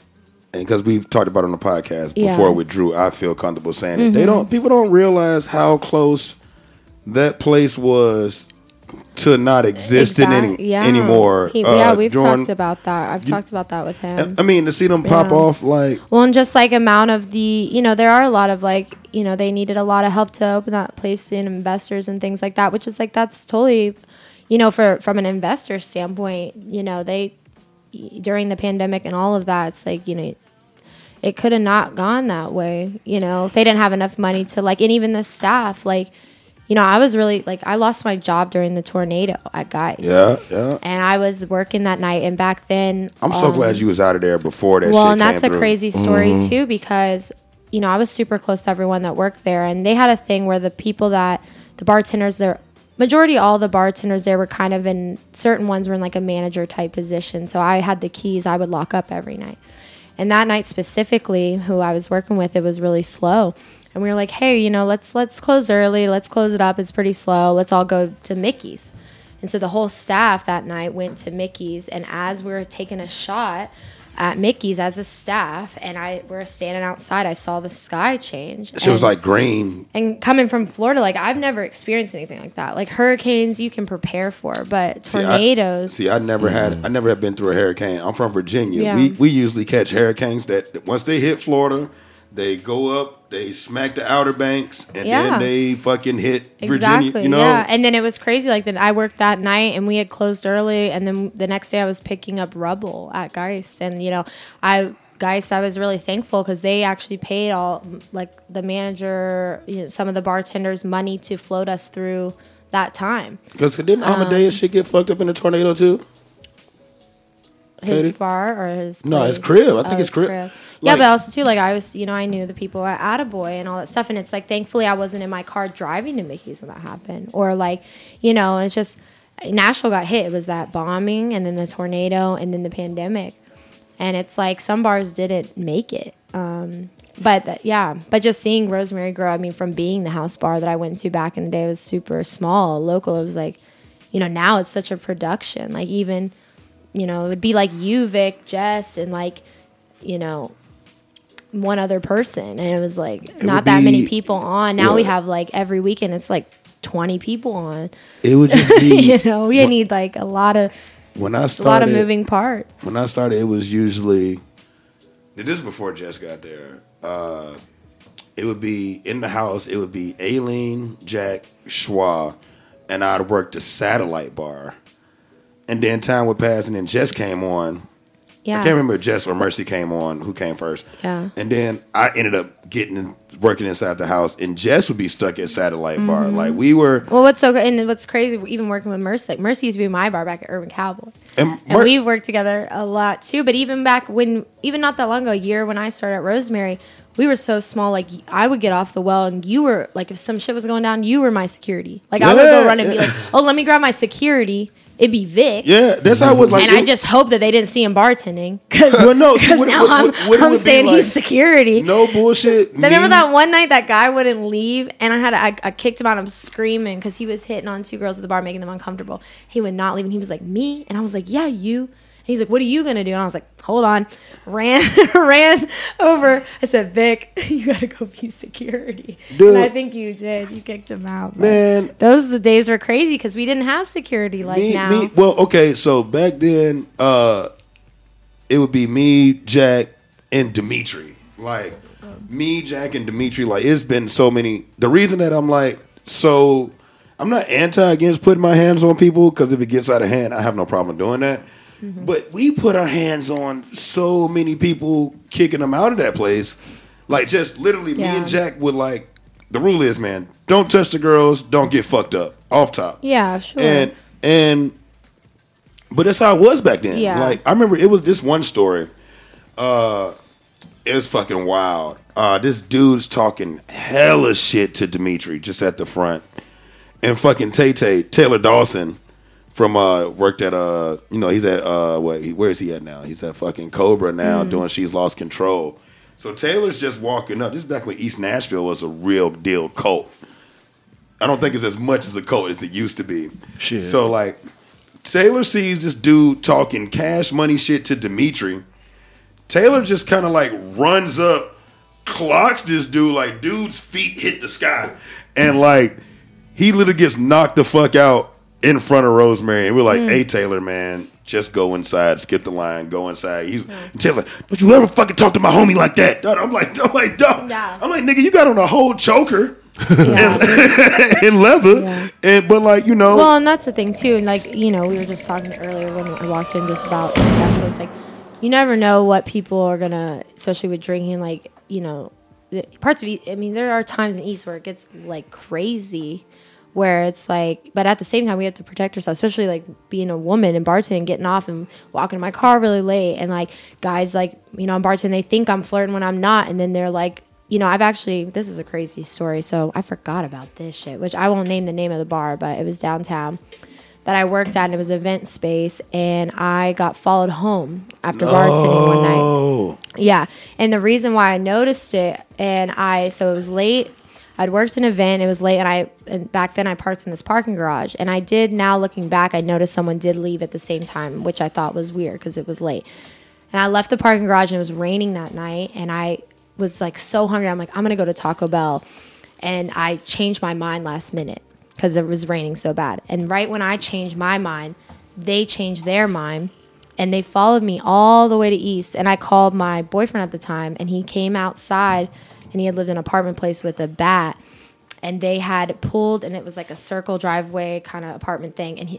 and because we've talked about it on the podcast before with Drew, I feel comfortable saying it. People don't realize how close that place was to not existing anymore. We've talked about that. I've talked about that with him. I mean, to see them pop off, like, well, and just like amount of the, you know, there are a lot of like, you know, they needed a lot of help to open that place in investors and things like that, which is like, that's totally, you know, from an investor standpoint, you know, they, during the pandemic and all of that, it's like, you know, it could have not gone that way, you know, if they didn't have enough money to like, and even the staff, like, you know, I was really, like, I lost my job during the tornado at Geist. Yeah, yeah. And I was working that night, and back then... I'm so glad you was out of there before that shit Well, came and that's through. a crazy story, too, because, you know, I was super close to everyone that worked there, and they had a thing where the people that, the bartenders there, majority all the bartenders there were kind of in, certain ones were in, like, a manager-type position, so I had the keys. I would lock up every night. And that night specifically, who I was working with, it was really slow. And we were like, hey, you know, let's close early. Let's close it up. It's pretty slow. Let's all go to Mickey's. And so the whole staff that night went to Mickey's. And as we were taking a shot at Mickey's as a staff, and we were standing outside, I saw the sky change. She was like green. And coming from Florida, like, I've never experienced anything like that. Like, hurricanes you can prepare for, but tornadoes. I never have been through a hurricane. I'm from Virginia. Yeah. We usually catch hurricanes that once they hit Florida, they go up, they smack the Outer Banks, and then they fucking hit Virginia, you know? Yeah, and then it was crazy. Like, then I worked that night, and we had closed early, and then the next day I was picking up rubble at Geist. And, you know, Geist, I was really thankful because they actually paid all, like, the manager, you know, some of the bartenders money to float us through that time. Because didn't Amadeus shit get fucked up in a tornado, too? his Katie? bar or his No, his place? crib. I think Oh, his crib. Yeah, Like- but also too, like I was, I knew the people at Attaboy and all that stuff, and it's like thankfully I wasn't in my car driving to Mickey's when that happened, or like, it's just Nashville got hit. It was that bombing, and then the tornado, and then the pandemic, and it's like some bars didn't make it. But just seeing Rosemary grow, I mean, from being the house bar that I went to back in the day was super small, local. It was like, now it's such a production. Like even, it would be like you, Vic, Jess, and like, one other person. And it was like not that many people on. Now we have like every weekend, it's like 20 people on. It would just be, we need like a lot of moving part. When I started, it was usually, this is before Jess got there. It would be in the house. It would be Aileen, Jack, Schwa, and I'd work the satellite bar. And then time would pass, and then Jess came on. Yeah. I can't remember if Jess or Mercy came on, who came first. Yeah. And then I ended up working inside the house, and Jess would be stuck at satellite bar. Like we were. Well, what's so great, and what's crazy, even working with Mercy, like Mercy used to be my bar back at Urban Cowboy. And we've worked together a lot too. But even back even not that long ago, a year when I started at Rosemary, we were so small. Like I would get off the well, and you were like, if some shit was going down, you were my security. Like I would go run and be like, oh, let me grab my security. It'd be Vic. Yeah, that's how it was. Like, and I just hope that they didn't see him bartending, because now I'm saying he's security. No bullshit. Remember that one night that guy wouldn't leave, and I kicked him out. I'm screaming because he was hitting on two girls at the bar, making them uncomfortable. He would not leave, and he was like, me? And I was like, yeah, you. And he's like, what are you going to do? And I was like, hold on. Ran over. I said, Vic, you got to go be security. Dude. And I think you did. You kicked him out. Man. Those days were crazy because we didn't have security like now. Well, okay, so back then, it would be me, Jack, and Dimitri. Like, me, Jack, and Dimitri. Like, it's been so many. The reason that I'm like, I'm not against putting my hands on people, because if it gets out of hand, I have no problem doing that. Mm-hmm. But we put our hands on so many people, kicking them out of that place. Like, just literally, me and Jack would, like, the rule is, man, don't touch the girls, don't get fucked up, off top. Yeah, sure. But that's how it was back then. Yeah. Like, I remember it was this one story. It was fucking wild. This dude's talking hella shit to Dimitri just at the front. And fucking Taylor Dawson from worked at he's at where is he at now? He's at fucking Cobra now doing She's Lost Control. So Taylor's just walking up. This is back when East Nashville was a real deal cult. I don't think it's as much as a cult as it used to be. Shit. So like Taylor sees this dude talking cash money shit to Dimitri. Taylor just kind of like runs up, clocks this dude, like dude's feet hit the sky. And like he literally gets knocked the fuck out in front of Rosemary, and we're like, "Hey, Taylor, man, just go inside, skip the line, go inside." And Taylor's like, "Don't you ever fucking talk to my homie like that?" I'm like, dog. Yeah. I'm like, nigga, you got on a whole choker and leather, but like, Well, and that's the thing too. And like, we were just talking earlier when I walked in just about stuff. It's like, you never know what people are gonna, especially with drinking. Like, the parts of there are times in East where it gets like crazy. Where it's like, but at the same time, we have to protect ourselves, especially like being a woman and bartending, getting off and walking to my car really late. And like guys, like, I'm bartending, they think I'm flirting when I'm not. And then they're like, this is a crazy story. So I forgot about this shit, which I won't name the name of the bar, but it was downtown that I worked at, and it was an event space. And I got followed home after bartending one night. Yeah. And the reason why I noticed it, so it was late. I'd worked an event, it was late, and back then I parked in this parking garage. And I did, now looking back, I noticed someone did leave at the same time, which I thought was weird because it was late. And I left the parking garage, and it was raining that night, and I was like so hungry. I'm like, I'm going to go to Taco Bell. And I changed my mind last minute because it was raining so bad. And right when I changed my mind, they changed their mind, and they followed me all the way to East. And I called my boyfriend at the time, and he came outside. And he had lived in an apartment place with a bat, and they had pulled, and it was like a circle driveway kind of apartment thing. And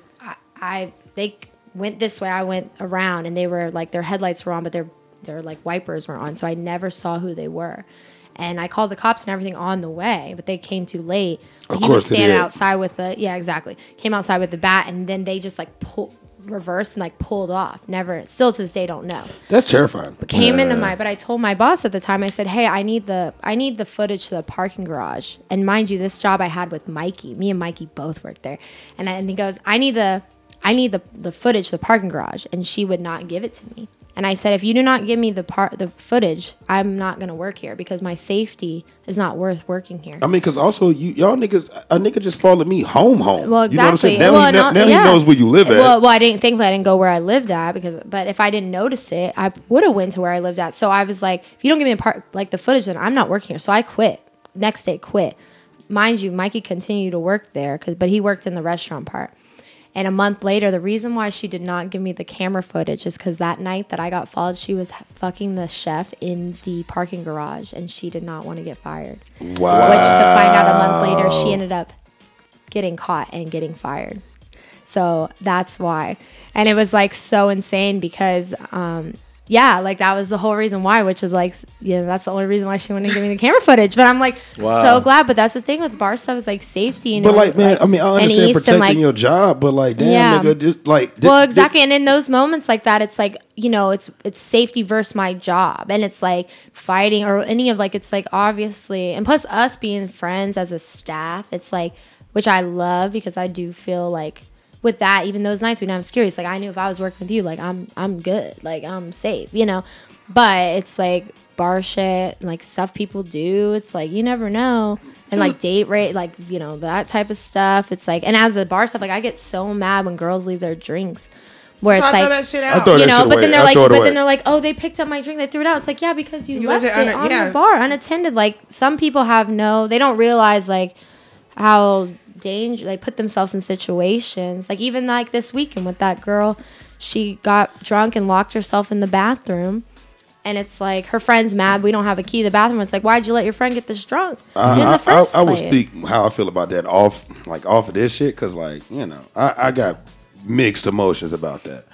they went this way, I went around, and they were like, their headlights were on, but their like wipers were on, so I never saw who they were. And I called the cops and everything on the way, but they came too late. He was standing outside with came outside with the bat, and then they just like reversed and like pulled off. Never, still to this day, don't know. That's terrifying. Came into but I told my boss at the time, I said, hey, I need the footage to the parking garage. And mind you, this job I had with Mikey, me and Mikey both worked there. And he goes, I need the footage to the parking garage. And she would not give it to me. And I said, if you do not give me the footage, I'm not going to work here because my safety is not worth working here. I mean, because also, y'all niggas, a nigga just followed me home. Well, exactly. You know what I'm saying? Now he knows where you live at. Well, I didn't go where I lived at but if I didn't notice it, I would have went to where I lived at. So I was like, if you don't give me the footage, then I'm not working here. So I quit. Next day, quit. Mind you, Mikey continued to work there, but he worked in the restaurant part. And a month later, the reason why she did not give me the camera footage is because that night that I got followed, she was fucking the chef in the parking garage, and she did not want to get fired. Wow. Which, to find out a month later, she ended up getting caught and getting fired. So that's why. And it was like so insane because, that was the whole reason why, which is like, that's the only reason why she wouldn't give me the camera footage. But I'm like, so glad. But that's the thing with bar stuff is like safety. But like, man, I mean, I understand protecting your job, but like, damn, nigga, just like. Well, exactly. And in those moments like that, it's like, it's safety versus my job. And it's like fighting or any of like, it's like obviously, and plus us being friends as a staff, it's like, which I love because I do feel like, with that, even those nights we didn't have security, it's like I knew if I was working with you, like I'm good, like I'm safe, But it's like bar shit, like stuff people do. It's like you never know, and like date rate, like that type of stuff. It's like, and as a bar stuff, like I get so mad when girls leave their drinks, where so it's I like throw that shit out. But then they're like, oh, they picked up my drink, they threw it out. It's like, yeah, because you left it on the bar unattended. Like some people they don't realize like how they put themselves in situations like even like this weekend with that girl, she got drunk and locked herself in the bathroom, and it's like her friend's mad we don't have a key to the bathroom. It's like, why'd you let your friend get this drunk in the first I will place? speak how I feel about that off of this shit because like I got mixed emotions about that.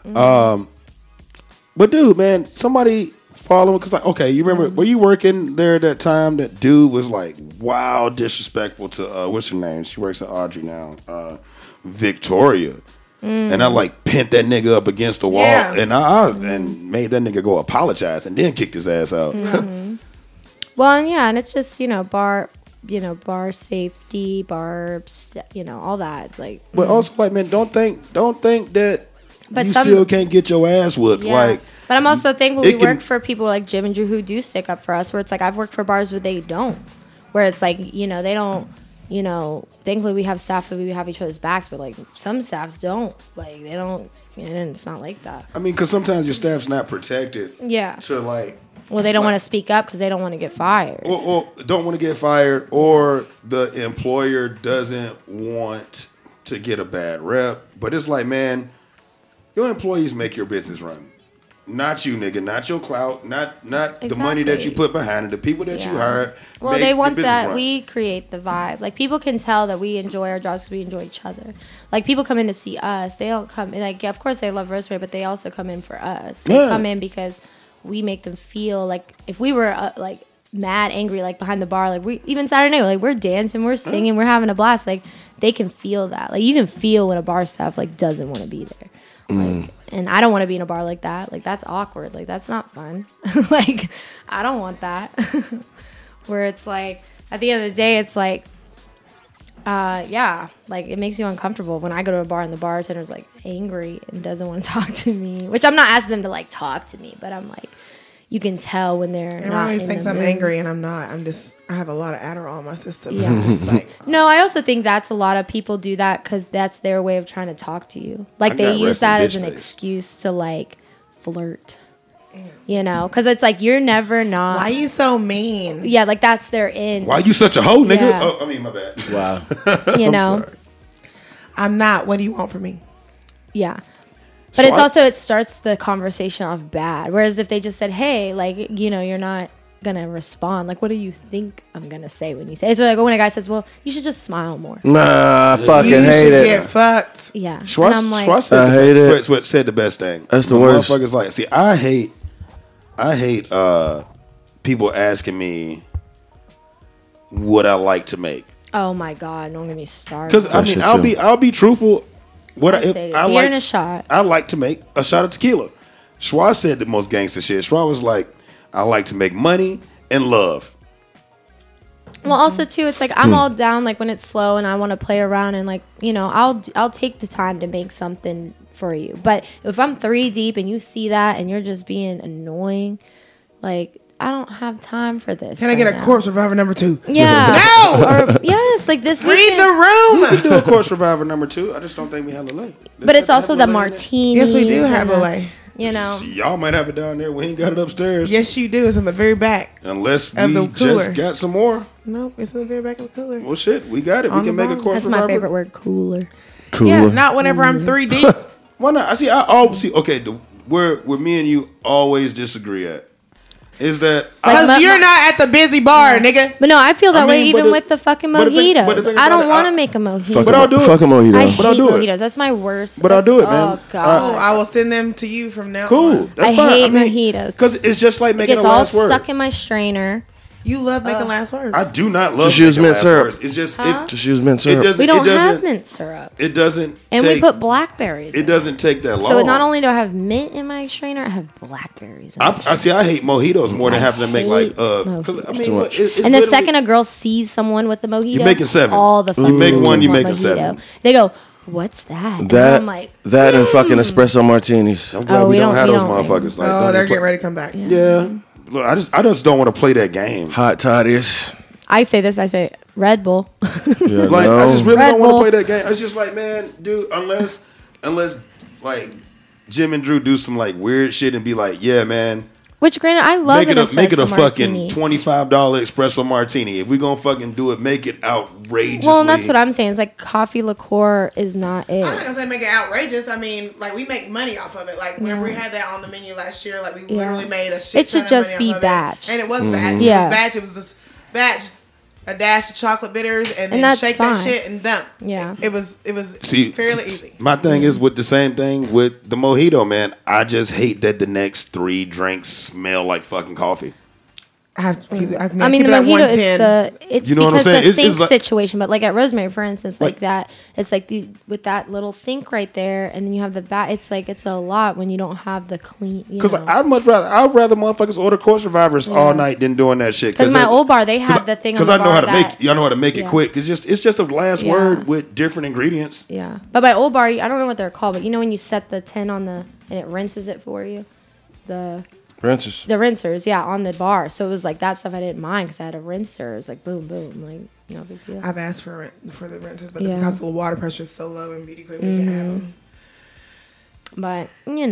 But dude, man, somebody following because like, okay, you remember were you working there at that time that dude was like wow disrespectful to what's her name, she works at Audrey now, Victoria, and I like pinned that nigga up against the wall and and made that nigga go apologize and then kicked his ass out. Well, and it's just bar safety, all that. It's like, but also like, man, don't think that still can't get your ass whooped. Like, but I'm also thankful we work for people like Jim and Drew who do stick up for us, where it's like I've worked for bars where they don't, where it's like, they don't, thankfully we have staff that we have each other's backs, but like some staffs don't, like they don't, and it's not like that. I mean, because sometimes your staff's not protected. Yeah. To like. Well, they don't want to speak up because they don't want to get fired. Or don't want to get fired, or the employer doesn't want to get a bad rep. But it's like, man, your employees make your business run. Not you, nigga. Not your clout. Not exactly. The money that you put behind it. The people that you hire. Well, they want that. Run. We create the vibe. Like, people can tell that we enjoy our jobs because we enjoy each other. Like, people come in to see us. They don't come... Like, of course, they love Rosemary, but they also come in for us. They come in because we make them feel like... If we were, like, mad, angry, like, behind the bar, like, we... Even Saturday night, like, we're dancing, we're singing, we're having a blast. Like, they can feel that. Like, you can feel when a bar staff, like, doesn't want to be there. Like, and I don't want to be in a bar like that. Like, that's awkward. Like, that's not fun. Like, I don't want that. Where it's like, at the end of the day, it's like, like, it makes you uncomfortable when I go to a bar and the bartender's like angry and doesn't want to talk to me. Which I'm not asking them to like talk to me, but I'm like, you can tell when they're Everyone not. always in thinks the I'm mood. angry, and I'm not. I have a lot of Adderall in my system. Yeah. I'm just like, No, I also think that's a lot of people do that because that's their way of trying to talk to you. Like, they use that as an excuse to like flirt. Because it's like you're never not. why you so mean? Yeah, like that's their end. Why you such a hoe, nigga? Yeah. Oh, I mean, my bad. Wow. I'm not. What do you want from me? Yeah. But it's also, it starts the conversation off bad. Whereas if they just said, hey, like, you're not going to respond. Like, what do you think I'm going to say when you say it? So like when a guy says, well, you should just smile more. Nah, I fucking You hate should it. get fucked. Yeah. Schwartz, And I'm like, Schwartz I hate it. said the best thing. That's the When worst. Motherfuckers like, see, I hate people asking me what I like to make. oh my God, don't get me started. Because I mean, I'll be truthful. What I say I beer like and a shot. I like to make a shot of tequila. Schwa said the most gangster shit. Schwa was like, I like to make money and love. Well, also too, it's like I'm all down like when it's slow and I want to play around and like I'll take the time to make something for you. But if I'm 3 deep and you see that and you're just being annoying, like I don't have time for this. Can I get a Corpse Reviver number 2? Yeah. No! Or yes, like this Read weekend. the room. We do a Corpse Reviver number 2. I just don't think we have Lele. But it's also the martini. Yes, we do have Lele. You know. Y'all might have it down there. We ain't got it upstairs. Yes, you do. It's in the very back. Unless Of the we cooler. just got some more. Nope, it's in the very back of the cooler. Well, shit, we got it. We On can the make a bottom. Corpse That's my Reviver. favorite word, cooler. Cooler. Yeah, not whenever I'm 3 deep. Why not? I see. I always see. Okay, where me and you always disagree at is that Because you're not at the busy bar, nigga. But no, I feel that I way mean, even but with the fucking but the thing- but the mojitos. thing I about don't it, want to I- make a mojito. Fuck But I'll do it. Fuck a mojito. I hate But I'll do it. mojitos. That's my worst. But I'll do it, Oh, man. God. I will send them to you from now cool. on. That's I fine. hate mojitos. Because it's just like It making gets a all last word. stuck in my strainer. You love making last words. I do not love Just use making mint last syrup. words. It's just Just use mint it syrup. doesn't. We don't it have doesn't, mint syrup. It doesn't. And take, we put blackberries It in doesn't take that long. So not only do I have mint in my strainer, I have blackberries in my I see. I hate mojitos more than having to make like hate because I mojitos. mean, much. it's And the literally- second a girl sees someone with a mojito, You make it 7. all the fucking You make one, bitches you want make it mojito. 7. They go, "What's that?" And That I'm like, that and fucking espresso martinis. I'm glad Oh, we we don't have don't- those we don't- motherfuckers. Like, oh, don't they're play- getting ready to come back. Yeah. Look, I just don't want to play that game. Hot toddies. I say this, I say Red Bull. Yeah, Like no. I just really Red don't want to Bull. play that game. It's just like, man, dude, unless like Jim and Drew do some like weird shit and be like, yeah, man, Which, granted, I love make an it a espresso fucking martini. $25 espresso martini. If we gonna fucking do it, make it outrageously. Well, and that's what I'm saying. It's like coffee liqueur is not I'm not it. gonna say make it outrageous. I mean, like we make money off of it. Like whenever we had that on the menu last year, like we literally made a shit. It should ton of just money be off of batch. it. And it was batch. Yeah. It was batch. It was just batch, a dash of chocolate bitters, and then that's shake fine. that shit and dump. Yeah. It was See, fairly easy. My thing is with the same thing with the mojito, man. I just hate that the next 3 drinks smell like fucking coffee. I have to keep, I I mean, the mojito, it's You know what I'm because saying? the It's sink like- situation. But like at Rosemary, for instance, like Like- that, it's like with that little sink right there, and then you have the bat. It's like it's a lot when you don't have the clean. Because I'd rather motherfuckers order Corpse Revivers all night than doing that shit. Because my old bar, they have the thing on Because the I know bar how to that, make. Y'all know how to make it Yeah. quick. It's just a last Yeah. word with different ingredients. Yeah, but my old bar, I don't know what they're called, but you know when you set the tin on the and it rinses it for you, the Rinses. rinsers, yeah, on the bar. So it was like that stuff I didn't mind because I had a rinser. It was like boom, boom, like no big deal. I've asked for the rinsers, but Yeah. because the water pressure is so low in Beauty Queen, we can't have them. But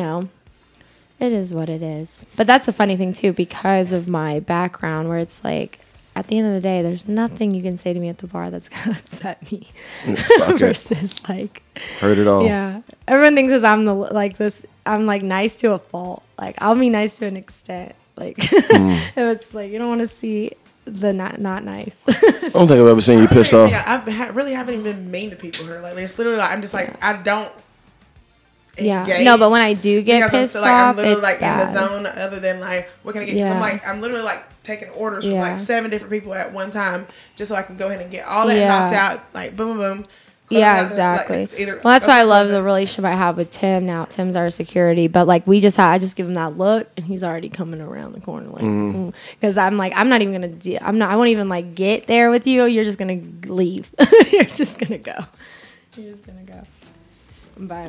it is what it is. But that's the funny thing too, because of my background, where it's like at the end of the day, there's nothing you can say to me at the bar that's gonna upset me. Fuck it. Versus like, Heard it all. yeah, everyone thinks I'm I'm like nice to a fault. Like I'll be nice to an extent. Like if it's like you don't want to see the not nice. I don't think I've ever seen you pissed off. I really haven't even been mean to people here lately. It's literally like I'm just like I don't. Yeah. engage No, but when I do get because I'm pissed still, like, I'm off, literally it's like in the bad. zone. Other than like, what can I get? 'Cause Yeah. I'm literally like taking orders from Yeah. like 7 different people at one time, just so I can go ahead and get all that Yeah. knocked out. Like boom, boom, boom. Close Yeah, out, like, exactly. it's either- Well, that's why I love close the it. relationship I have with Tim now. Tim's our security, but like I just give him that look, and he's already coming around the corner, like because I'm like I'm not even gonna I won't even like get there with you. You're just gonna leave. You're just gonna go. You're just gonna go. Bye.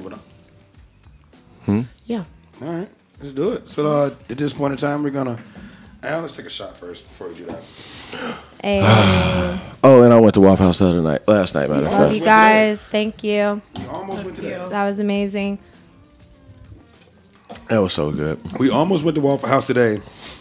Yeah. All right, let's do it. So at this point in time, we're gonna. Let's take a shot first before we do that. Hey, Oh, and I went to Waffle House last night, matter of love fact. you guys. Thank you. We almost went to that. That was amazing. That was so good. We almost went to Waffle House today,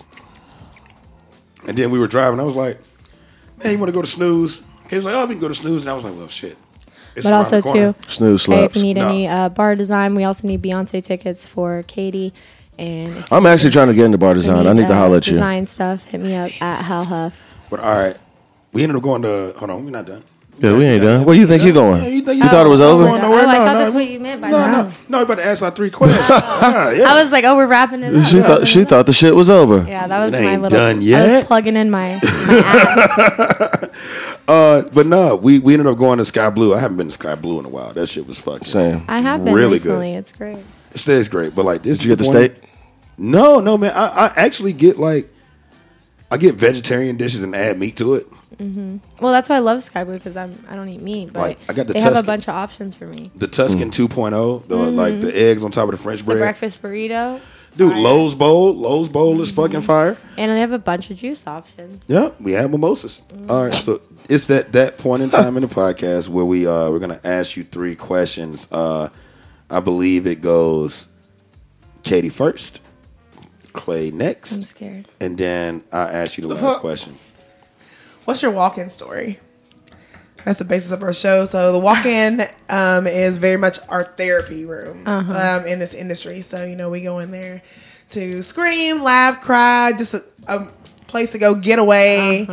and then we were driving. I was like, "Man, you want to go to Snooze?" He was like, "Oh, we can go to Snooze," and I was like, "Well, shit." It's But around also the corner. too, Snooze hey, if slaps. you need No. any bar design, we also need Beyonce tickets for Katie. And if I'm actually trying to get into bar design. I need to holler at you. Design stuff. Hit me up at Hell Huff. But all right, we ended up going to. Hold on, we're not done. Yeah, we ain't done. Where you think you're going? Yeah, you think You thought it was I'm over? going nowhere? Oh, I thought No, that's no. what you meant by No, that. no, we're about to ask our 3 questions. Yeah. I was like, oh, we're wrapping it up. She thought the shit was over. Yeah, that was It my ain't little. done I yet. was plugging in my ass. But no, we ended up going to Sky Blue. I haven't been to Sky Blue in a while. That shit was fucking Same. I have been really recently. good. It's great. It stays great, but like this. Did you get the one- steak? No, man. I actually get I get vegetarian dishes and add meat to it. Well, that's why I love Sky Blue because I don't eat meat, but Like, I got the they have a Tuscan. bunch of options for me. The Tuscan 2.0, like the eggs on top of the French The bread. breakfast burrito, Dude, fire. Lowe's Bowl is fucking fire. and they have a bunch of juice options. Yeah, we have mimosas. All right, so it's that point in time in the podcast where we're gonna ask you 3 questions. I believe it goes Katie first, Clay I'm next, scared. and then I ask you the last fuck? question. What's your walk-in story? That's the basis of our show. So the walk-in is very much our therapy room in this industry. So we go in there to scream, laugh, cry, just a place to go get away,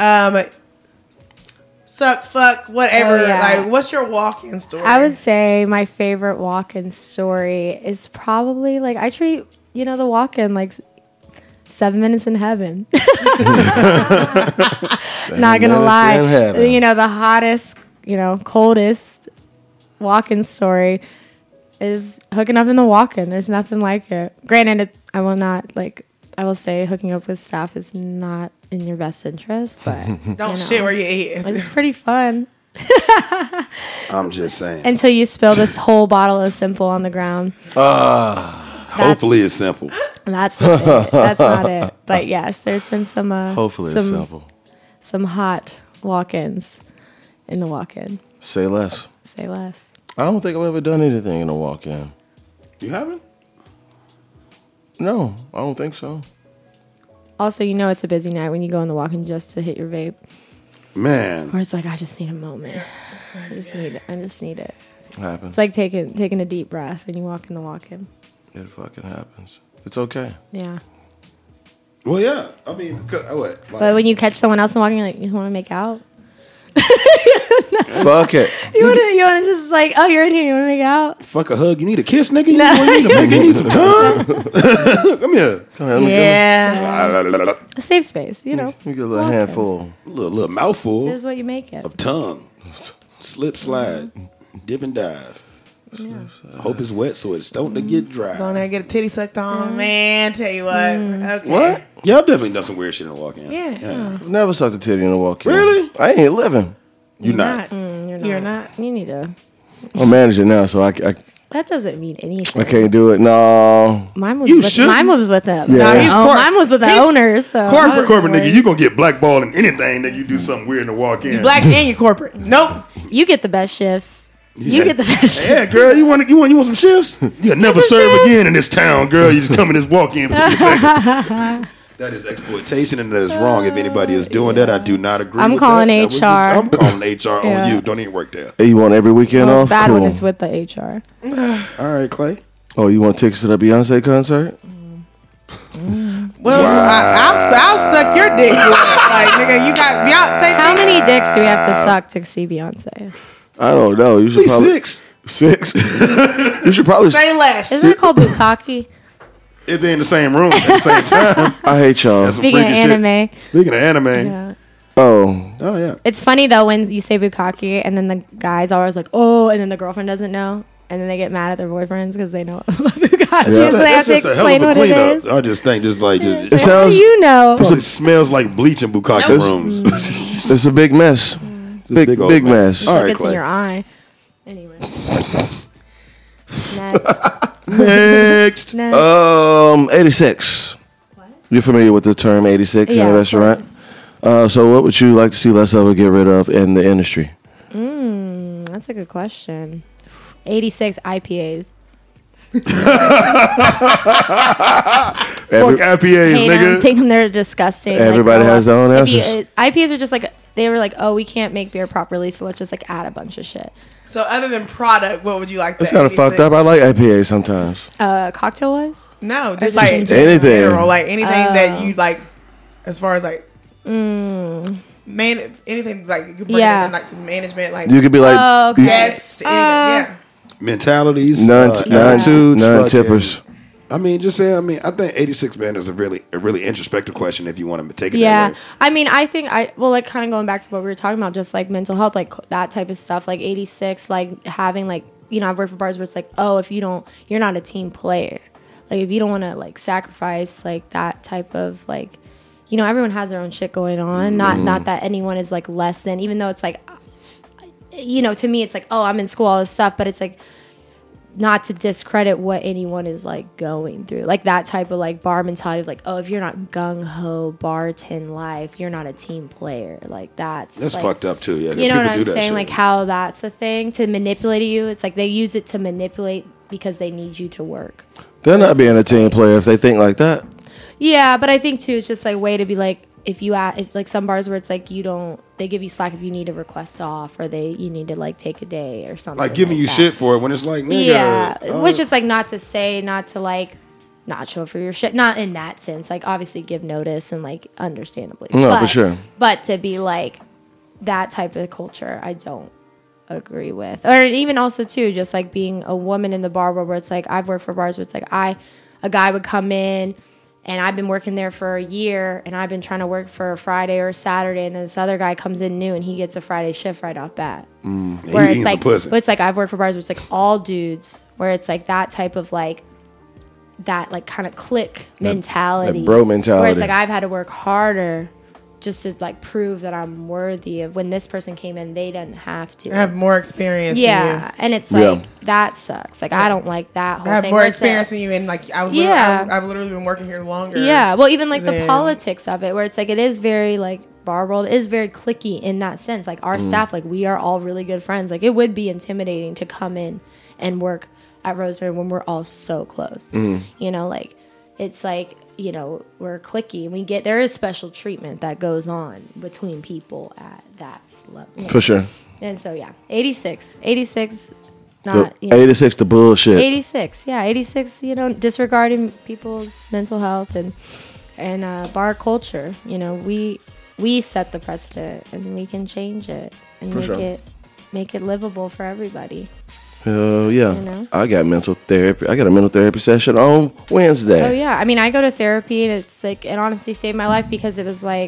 suck, fuck, whatever. Oh, yeah. Like, what's your walk-in story? I would say my favorite walk-in story is probably like I treat the walk-in like 7 minutes in heaven. Not gonna lie, in heaven. the hottest, coldest walk-in story is hooking up in the walk-in. There's nothing like it. Granted, I will say hooking up with staff is not in your best interest, but Don't shit where you eat. it's pretty fun I'm just saying. until you spill this whole bottle of Simple on the ground. Hopefully it's simple. That's not it. That's not it. But yes, there's been some Hopefully it's simple. some hot walk-ins in the walk-in. Say less. Say less. I don't think I've ever done anything in a walk-in. You haven't? No, I don't think so. Also, it's a busy night when you go in the walk-in just to hit your vape. Man. Or it's like, I just need a moment. I just need it. It happens. It's like taking a deep breath when you walk in the walk-in. It fucking happens. It's okay. Yeah. Well, yeah. I mean, what? Like, But when you catch someone else in the walk-in, you're like, you want to make out? Fuck it. You want to just like, oh, you're in here. You want to make out? fuck a hug. You need a kiss, nigga? You need a make you need some tongue? Come here. Come here, let me Yeah. A safe space, Let me get a little handful. Little mouthful This is what you make it. of tongue. Slip, slide, dip and dive. Hope it's wet so it's starting to get dry. Go in there and get a titty sucked on. Man, tell you what. Okay. What? Y'all definitely done some weird shit in the walk-in. Yeah. I've never sucked a titty in a walk-in. Really? I ain't living. You're not. You're not. You need to. I'm manager now, so I That doesn't mean anything. I can't do it. No. Mine was You with, shouldn't. mine was with them. Yeah. He's cor- Mine was with the he's owners. So I wasn't Corporate nigga, worried. you gonna get blackballed in anything that you do something weird in the walk-in. Black and you corporate. Nope. You get the best shifts. You get the best shifts. Yeah, girl, you want some shifts? You'll never serve shifts. again in this town, girl. You just come in this walk-in for 2 seconds. That is exploitation and that is wrong. If anybody is doing that, I do not agree I'm with calling that. HR. I'm calling HR Yeah. on you. Don't even work there. Hey, you want every weekend Well, off? it's bad Cool. when it's with the HR. All right, Clay. Oh, you want tickets to the Beyonce concert? Well, I'll suck your dick. Like, nigga, you got Beyonce. How many dicks do we have to suck to see Beyonce? I don't know. You At should least probably 6. 6. You should probably. Say less. Isn't it called bukkake? If they're in the same room at the same time. I hate y'all. That's some Speaking of freaky shit. anime, Speaking of anime. yeah. Oh, Oh, yeah. It's funny though when you say bukkake and then the guy's always like, oh, and then the girlfriend doesn't know. And then they get mad at their boyfriends because they know bukkake. Yeah. So they have That's to just a hell explain of a what it cleanup. is. I just think just like It Like, how sounds- do you know? it smells like bleach in bukkake rooms. it's a big mess. It's a Big old mess. All Like right, it's in Clay. your eye. Anyway. Next. Next. 86. You're familiar with the term 86 in Yeah, a of restaurant? So what would you like to see less of or get rid of in the industry? That's a good question. 86 IPAs. Fuck IPAs, Hate them. nigga. Think they're disgusting. Everybody grow has up. their own If you- answers. IPAs are just like, they were like, oh, we can't make beer properly, so let's just like add a bunch of shit. So other than product, what would you like? It's the kind of fucked 86? up. I like IPA sometimes. Cocktail was? No, just I like just- Anything. in general, like anything that you like, as far as like, anything like you can bring Yeah. it in, like to management, like You could be like Oh, okay. yes, anything, yeah. Mentalities. non-tippers. attitudes, fucking- I mean, just say. I mean, I think 86 Man is a really introspective question if you want to take it Yeah, that way. I mean, I think like kind of going back to what we were talking about, just like mental health, like that type of stuff, like 86, like having like, you know, I've worked for bars where it's like, oh, if you're not a team player, like if you don't want to like sacrifice like that type of like, you know, everyone has their own shit going on. Not that anyone is like less than, even though it's like, you know, to me it's like, oh, I'm in school, all this stuff, but it's like, not to discredit what anyone is like going through, like that type of like bar mentality of like, oh, if you're not gung-ho bartend life, you're not a team player. Like that's like, fucked up too. Yeah, you know what I'm saying? shit. Like how that's a thing to manipulate you. It's like they use it to manipulate because they need you to work. They're not being a team player if they think like that. Yeah, but I think too it's just like a way to be like, if like some bars where it's like they give you slack if you need a request off or you need to like take a day or something. Like giving you that. shit for it when it's like, nigga. Yeah, which is like not to like not show up for your shit. Not in that sense. Like obviously give notice and like understandably. No, for sure. But to be like that type of culture, I don't agree with. Or even also too, just like being a woman in the bar where it's like I've worked for bars where it's like a guy would come in. And I've been working there for a year, and I've been trying to work for a Friday or a Saturday, and then this other guy comes in new, and he gets a Friday shift right off bat. Where it's like, but it's like I've worked for bars where it's like all dudes, where it's like that type of like that like kind of clique mentality, that bro mentality, where it's like I've had to work harder just to like prove that I'm worthy of. When this person came in, they didn't have to. I have more experience than you. And it's like that sucks. Like I don't like that whole thing. I have more experience than you, and like I've literally been working here longer. Yeah, well, even like the politics of it, where it's like it is very like bar world is very cliquey in that sense. Like our staff, like we are all really good friends. Like it would be intimidating to come in and work at Rosemary when we're all so close. You know, like it's like, you know, we're cliquey and there is special treatment that goes on between people at that level. You know? For sure. And so, yeah, 86, not, you know, 86 the bullshit. 86, yeah, 86, you know, disregarding people's mental health and bar culture. You know, we set the precedent and we can change it and make it livable for everybody. Hell yeah. You know? I got mental therapy. I got a mental therapy session on Wednesday. Oh, yeah. I mean, I go to therapy, and it's like, it honestly saved my life because it was like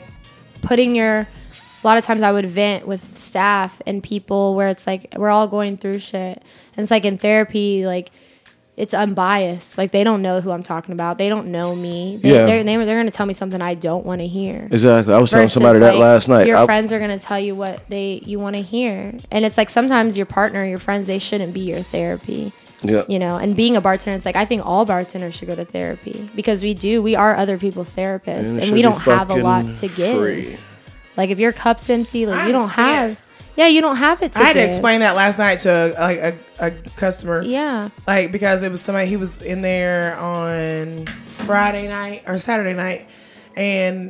a lot of times I would vent with staff and people where it's like, we're all going through shit. And it's like in therapy, like, it's unbiased. Like, they don't know who I'm talking about. They don't know me. They're going to tell me something I don't want to hear. Exactly. I was telling somebody that last night. Your friends are going to tell you what you want to hear. And it's like sometimes your partner, your friends, they shouldn't be your therapy. Yeah. You know, and being a bartender, it's like I think all bartenders should go to therapy because we are other people's therapists and we don't have a lot to give. Free. Like if your cup's empty, like you don't have it to I had to give. explain that last night to like a customer. Yeah. Like because it was somebody, he was in there on Friday night or Saturday night and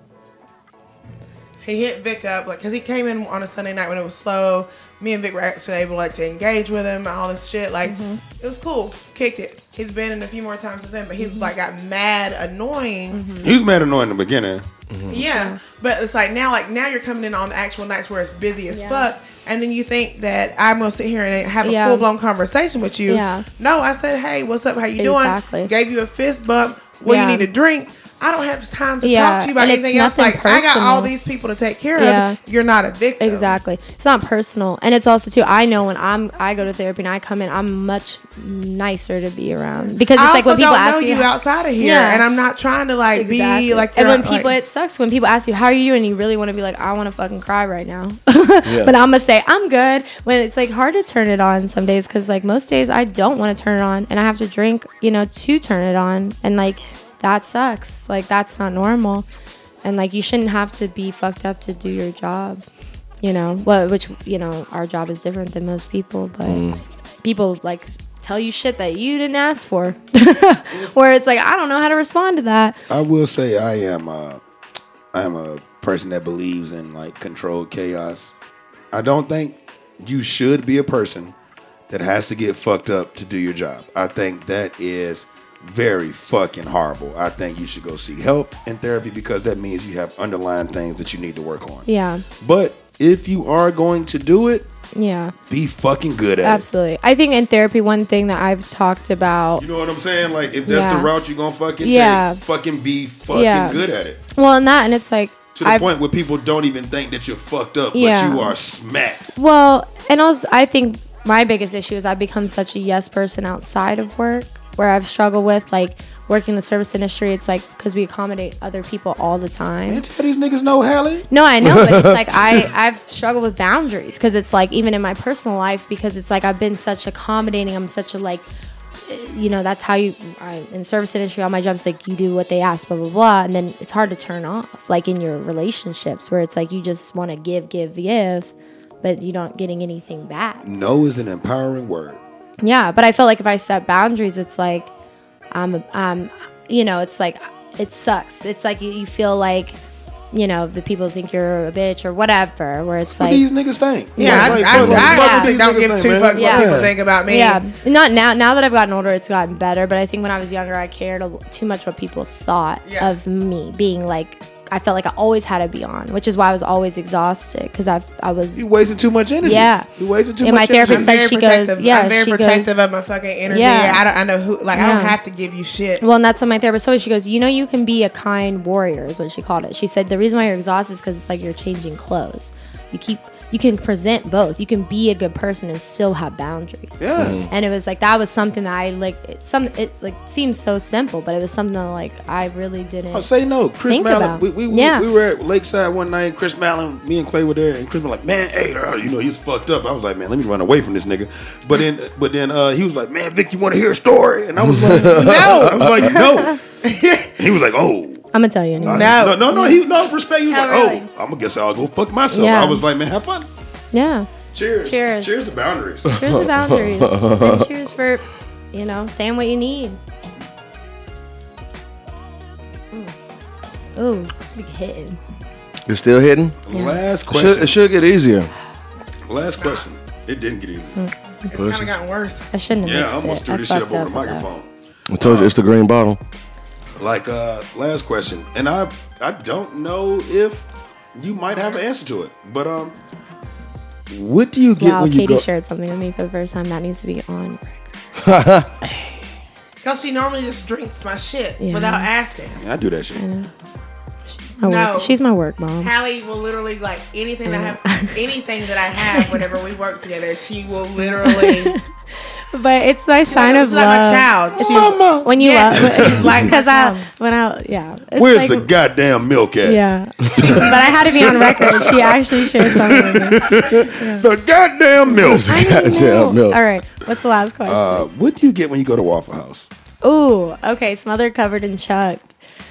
he hit Vic up like because he came in on a Sunday night when it was slow. Me and Vic were actually able like to engage with him and all this shit. Like it was cool. Kicked it. He's been in a few more times since then, but he's like got mad annoying. He was mad annoying in the beginning. Yeah, but it's like now you're coming in on the actual nights where it's busy as fuck, and then you think that I'm gonna sit here and have a full blown conversation with you. Yeah. No, I said, hey, what's up? How you doing? Gave you a fist bump. What you need to drink? I don't have time to talk to you about anything else. Like personal. I got all these people to take care of. You're not a victim. Exactly. It's not personal, and it's also too. I know when I go to therapy and I come in, I'm much nicer to be around because it's like when people ask you outside of here, and I'm not trying to like be like. And when people, it sucks when people ask you how are you doing, and you really want to be like, I want to fucking cry right now, but I'm gonna say I'm good. When it's like hard to turn it on some days because like most days I don't want to turn it on, and I have to drink, to turn it on, and like. That sucks. Like, that's not normal. And, like, you shouldn't have to be fucked up to do your job, which, our job is different than most people. But people, like, tell you shit that you didn't ask for. Where it's like, I don't know how to respond to that. I will say I am a person that believes in, like, controlled chaos. I don't think you should be a person that has to get fucked up to do your job. I think that is very fucking horrible. I think you should go seek help in therapy because that means you have underlying things that you need to work on. Yeah. But if you are going to do it, Yeah. Be fucking good at Absolutely. I think in therapy, one thing that I've talked about. it. You know what I'm saying? Like, if that's the Yeah. route you're gonna fucking Yeah. take, fucking be fucking Yeah. good at it. Well, and it's like. To the point where people don't even think that you're fucked up, Yeah. but you are smacked. Well, and also, I think my biggest issue is I've become such a yes person outside of work, where I've struggled with, like, working in the service industry. It's like, because we accommodate other people all the time. Man, tell these niggas no, Hallie. No, I know, but it's like I've struggled with boundaries, because it's like, even in my personal life, because it's like I've been such accommodating. I'm such a, like, you know, that's how in service industry, all my jobs, like, you do what they ask, blah, blah, blah. And then it's hard to turn off, like in your relationships, where it's like you just want to give, but you're not getting anything back. No is an empowering word. Yeah, but I feel like if I set boundaries, it's like, you know, it's like, it sucks. It's like you feel like, you know, the people think you're a bitch or whatever, where it's What like. these niggas think? Yeah, Like, I fuck honestly these don't niggas give think, two man. fucks Yeah. what people think about me. Yeah, not now. Now that I've gotten older, it's gotten better. But I think when I was younger, I cared too much what people thought Yeah. of me. Being like, I felt like I always had to be on, which is why I was always exhausted, because I was. You wasting too much energy. Yeah. You wasting too And my much therapist energy. said she goes, yeah, I'm very she protective goes, of my fucking energy. Yeah. I know who. Like, I Yeah. don't have to give you shit. Well, and that's what my therapist told me. She goes, you know, you can be a kind warrior, is what she called it. She said the reason why you're exhausted is because it's like you're changing clothes. You can present both. You can be a good person and still have boundaries. Yeah. And it was like, that was something that I like. It like seems so simple, but it was something that, like, I really didn't. Oh, say no. Chris Think Mallon. about. We Yeah. were at Lakeside one night. Chris Mallon, me and Clay were there, and Chris was like, "Man, hey, you know, he's fucked up." I was like, "Man, let me run away from this nigga." But then he was like, "Man, Vic, you want to hear a story?" And I was like, "No." I was like, "No." He was like, "Oh." I'm gonna tell you anyway. No. He respect. He was Oh, like, really? "Oh, I'm gonna guess I'll go fuck myself." Yeah. I was like, "Man, have fun." Yeah. Cheers. Cheers. Cheers to boundaries. Cheers to boundaries. And cheers for, you know, saying what you need. Ooh, big hitting. You're still hitting? Last It question. should get easier. Last question. It didn't get easy. It's kind of gotten worse. I shouldn't have Yeah, I mixed almost it. threw I this shit up fucked over the with that. microphone. I told you it's the green bottle. Like, last question, and I don't know if you might have an answer to it, but what do you get Wow, when you Katie go? shared something with me for the first time. That needs to be on. Because she normally just drinks my shit Yeah. without asking. I do that shit. No. She's my work mom. Hallie will literally, like, anything that I have whenever we work together, she will literally. But it's my sign of It's like my love. child. She's- Mama, When you Yes. love, She's like my because child. it's where's like, the goddamn milk at? Yeah, but I had to be on record. She actually shared something with me. The goddamn milk. I didn't know. Goddamn milk. All right, what's the last question? What do you get when you go to Waffle House? Ooh, okay, smothered, covered, and chucked.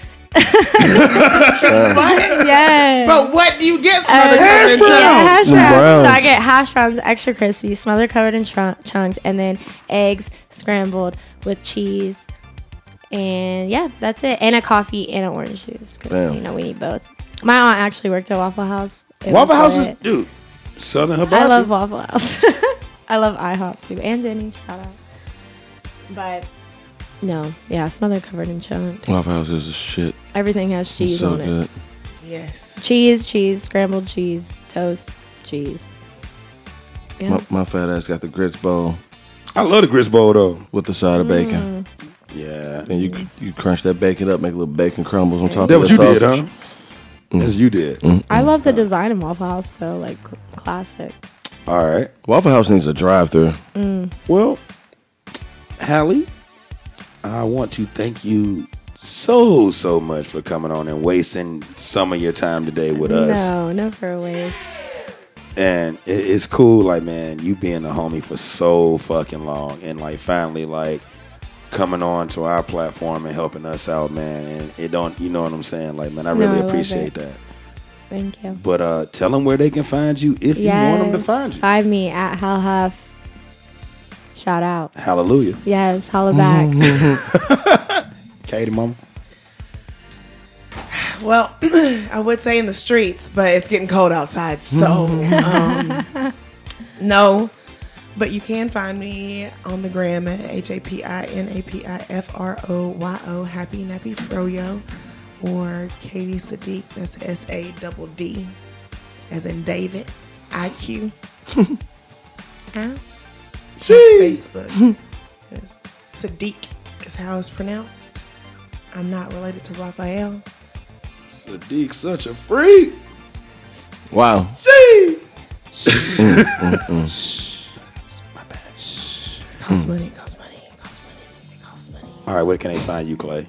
What? Yes. But what do you get? Smothered hash covered in browns. sugar? Yeah, hash Some browns. browns. So I get hash browns, extra crispy, smothered, covered, and chunked, and then eggs scrambled with cheese. And yeah, that's it. And a coffee and an orange juice, because Damn. you know we need both. My aunt actually worked at Waffle House. It Waffle was House is, lit. dude, Southern I Hibachi. love Waffle House. I love IHOP too, and Denny's. Shout out. But no, yeah, smothered, covered, and chunked. Waffle House is the shit. Everything has It's cheese so on it. good. Yes. Cheese, scrambled cheese, toast, cheese. Yeah. My fat ass got the grits bowl I love the grits bowl though. with the side of bacon. Yeah. And you crunch that bacon up, make little bacon crumbles on top That of what the you did, sausage. huh? That's you did. I love the design in Waffle House though, like classic. All right. Waffle House needs a drive-through. Well, Hallie, I want to thank you so much for coming on and wasting some of your time today with us. No, never waste. And it's cool, like, man, you being a homie for so fucking long and like finally like coming on to our platform and helping us out, man. And it don't, you know what I'm saying? Like, man, I No, really I love appreciate it. that. Thank you. But tell them where they can find you if you want them to find you. Find me at Hal Huff. Shout out. Hallelujah. Yes, holla back. Katie, mama. Well, I would say in the streets, but it's getting cold outside, so no. But you can find me on the gram at HAPINAPIFROYO, Happy Nappy Froyo, or Katie Sadiq, that's SADD, as in David, IQ. Huh? Facebook. Sadiq is how it's pronounced. I'm not related to Raphael. Sadiq, such a freak. Wow. My bad. It costs money. It costs money. It costs money. It costs money. All right, where can they find you, Clay?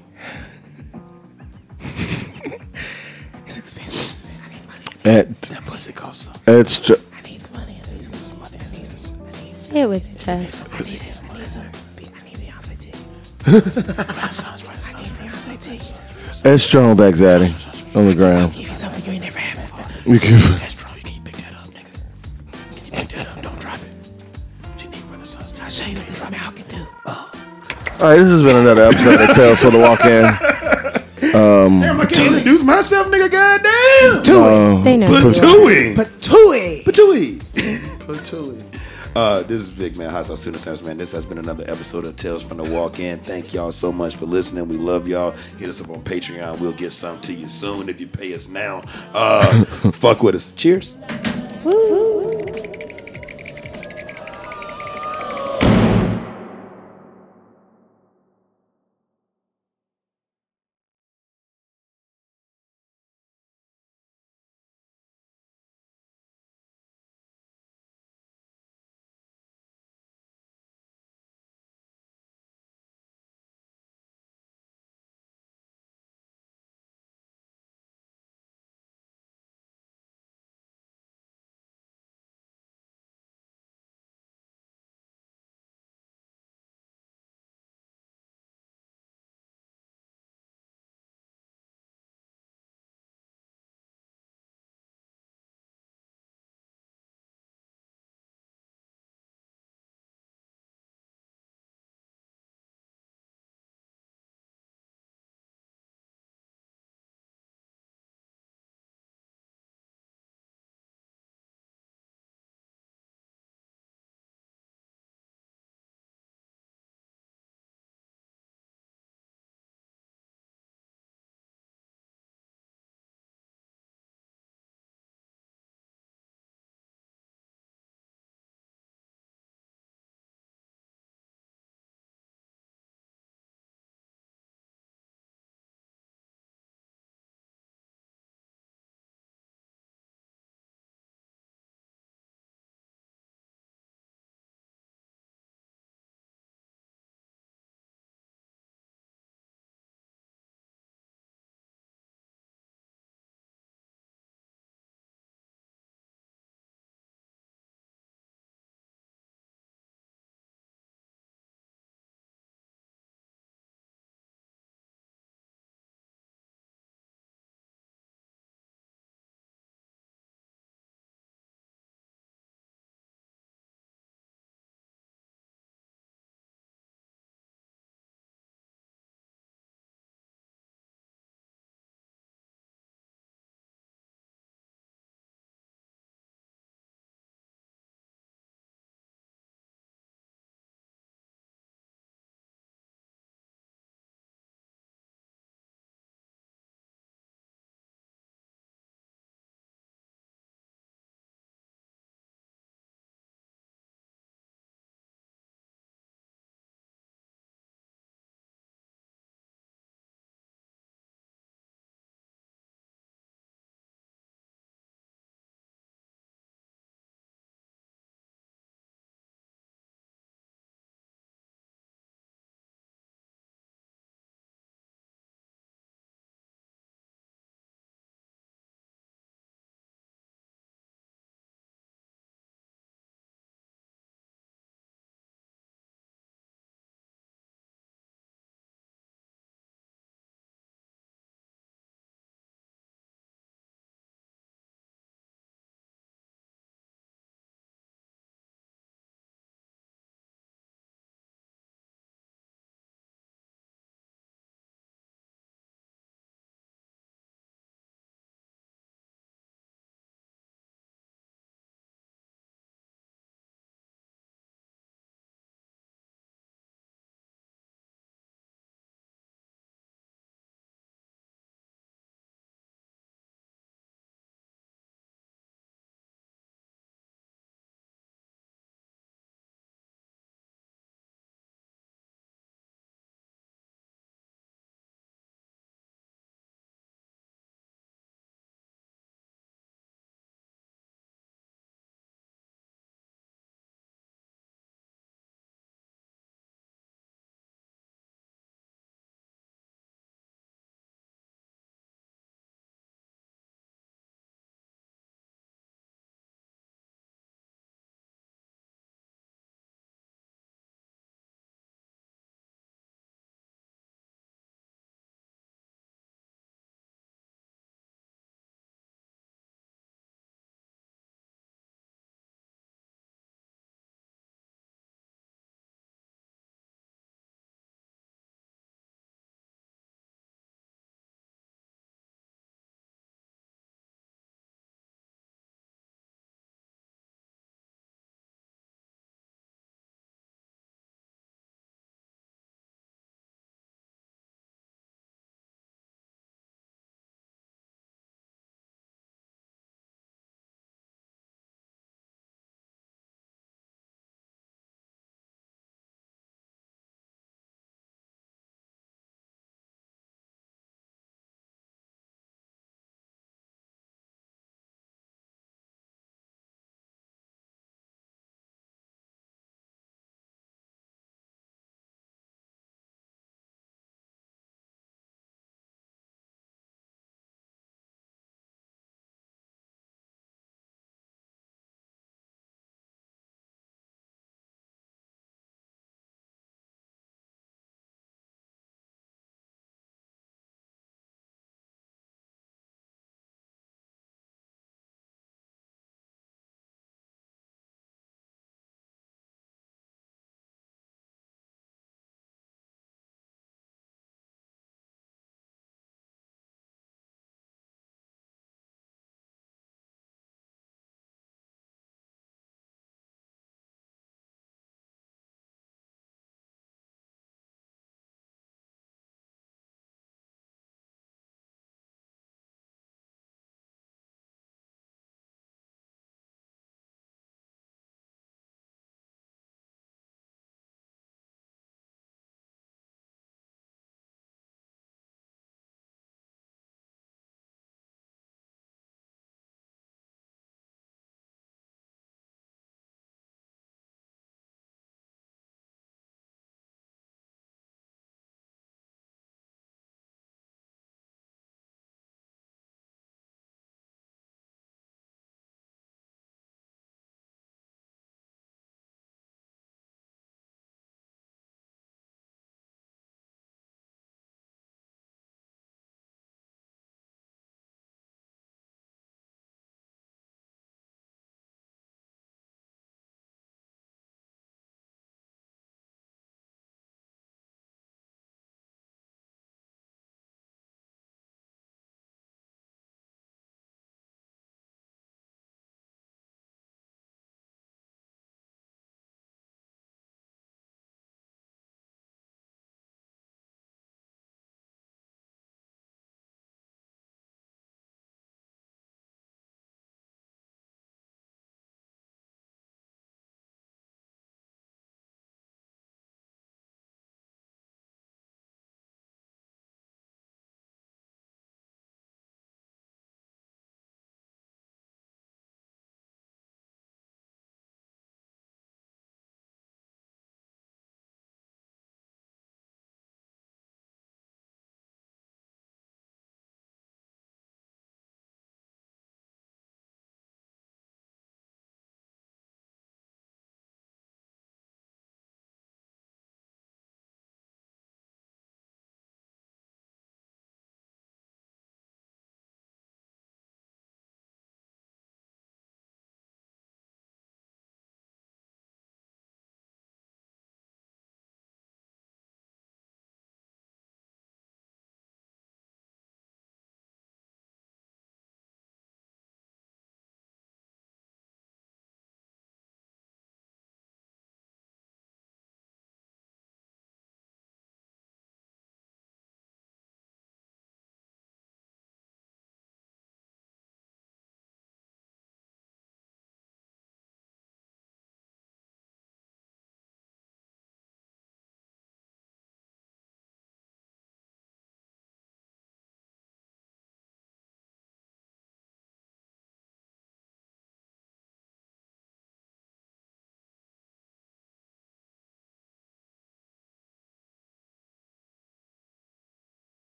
It's expensive. I need money. That pussy costs some. I need some money. I need some money. I need some. Say it with your chest. I need Beyonce too. I need Beyonce too. It's strong back zaddy on the ground. Give you something you ain't never had before. You can, That's strong. You can't pick that up, nigga. Can you pick that up? Don't drop it. She need Renaissance. I'll show you what this smile can do. all right, this has been another episode of Tales for the Walk In. Damn, I can't introduce myself, nigga. Goddamn. They know. Patooey. Patooey. Patooey. This is Vic, man. Hot Sauce Tuna Sandwich, man. This has been another episode of Tales from the Walk In. Thank y'all so much for listening. We love y'all. Hit us up on Patreon. We'll get something to you soon if you pay us now. Fuck with us. Cheers. Woo.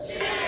Shenanigans.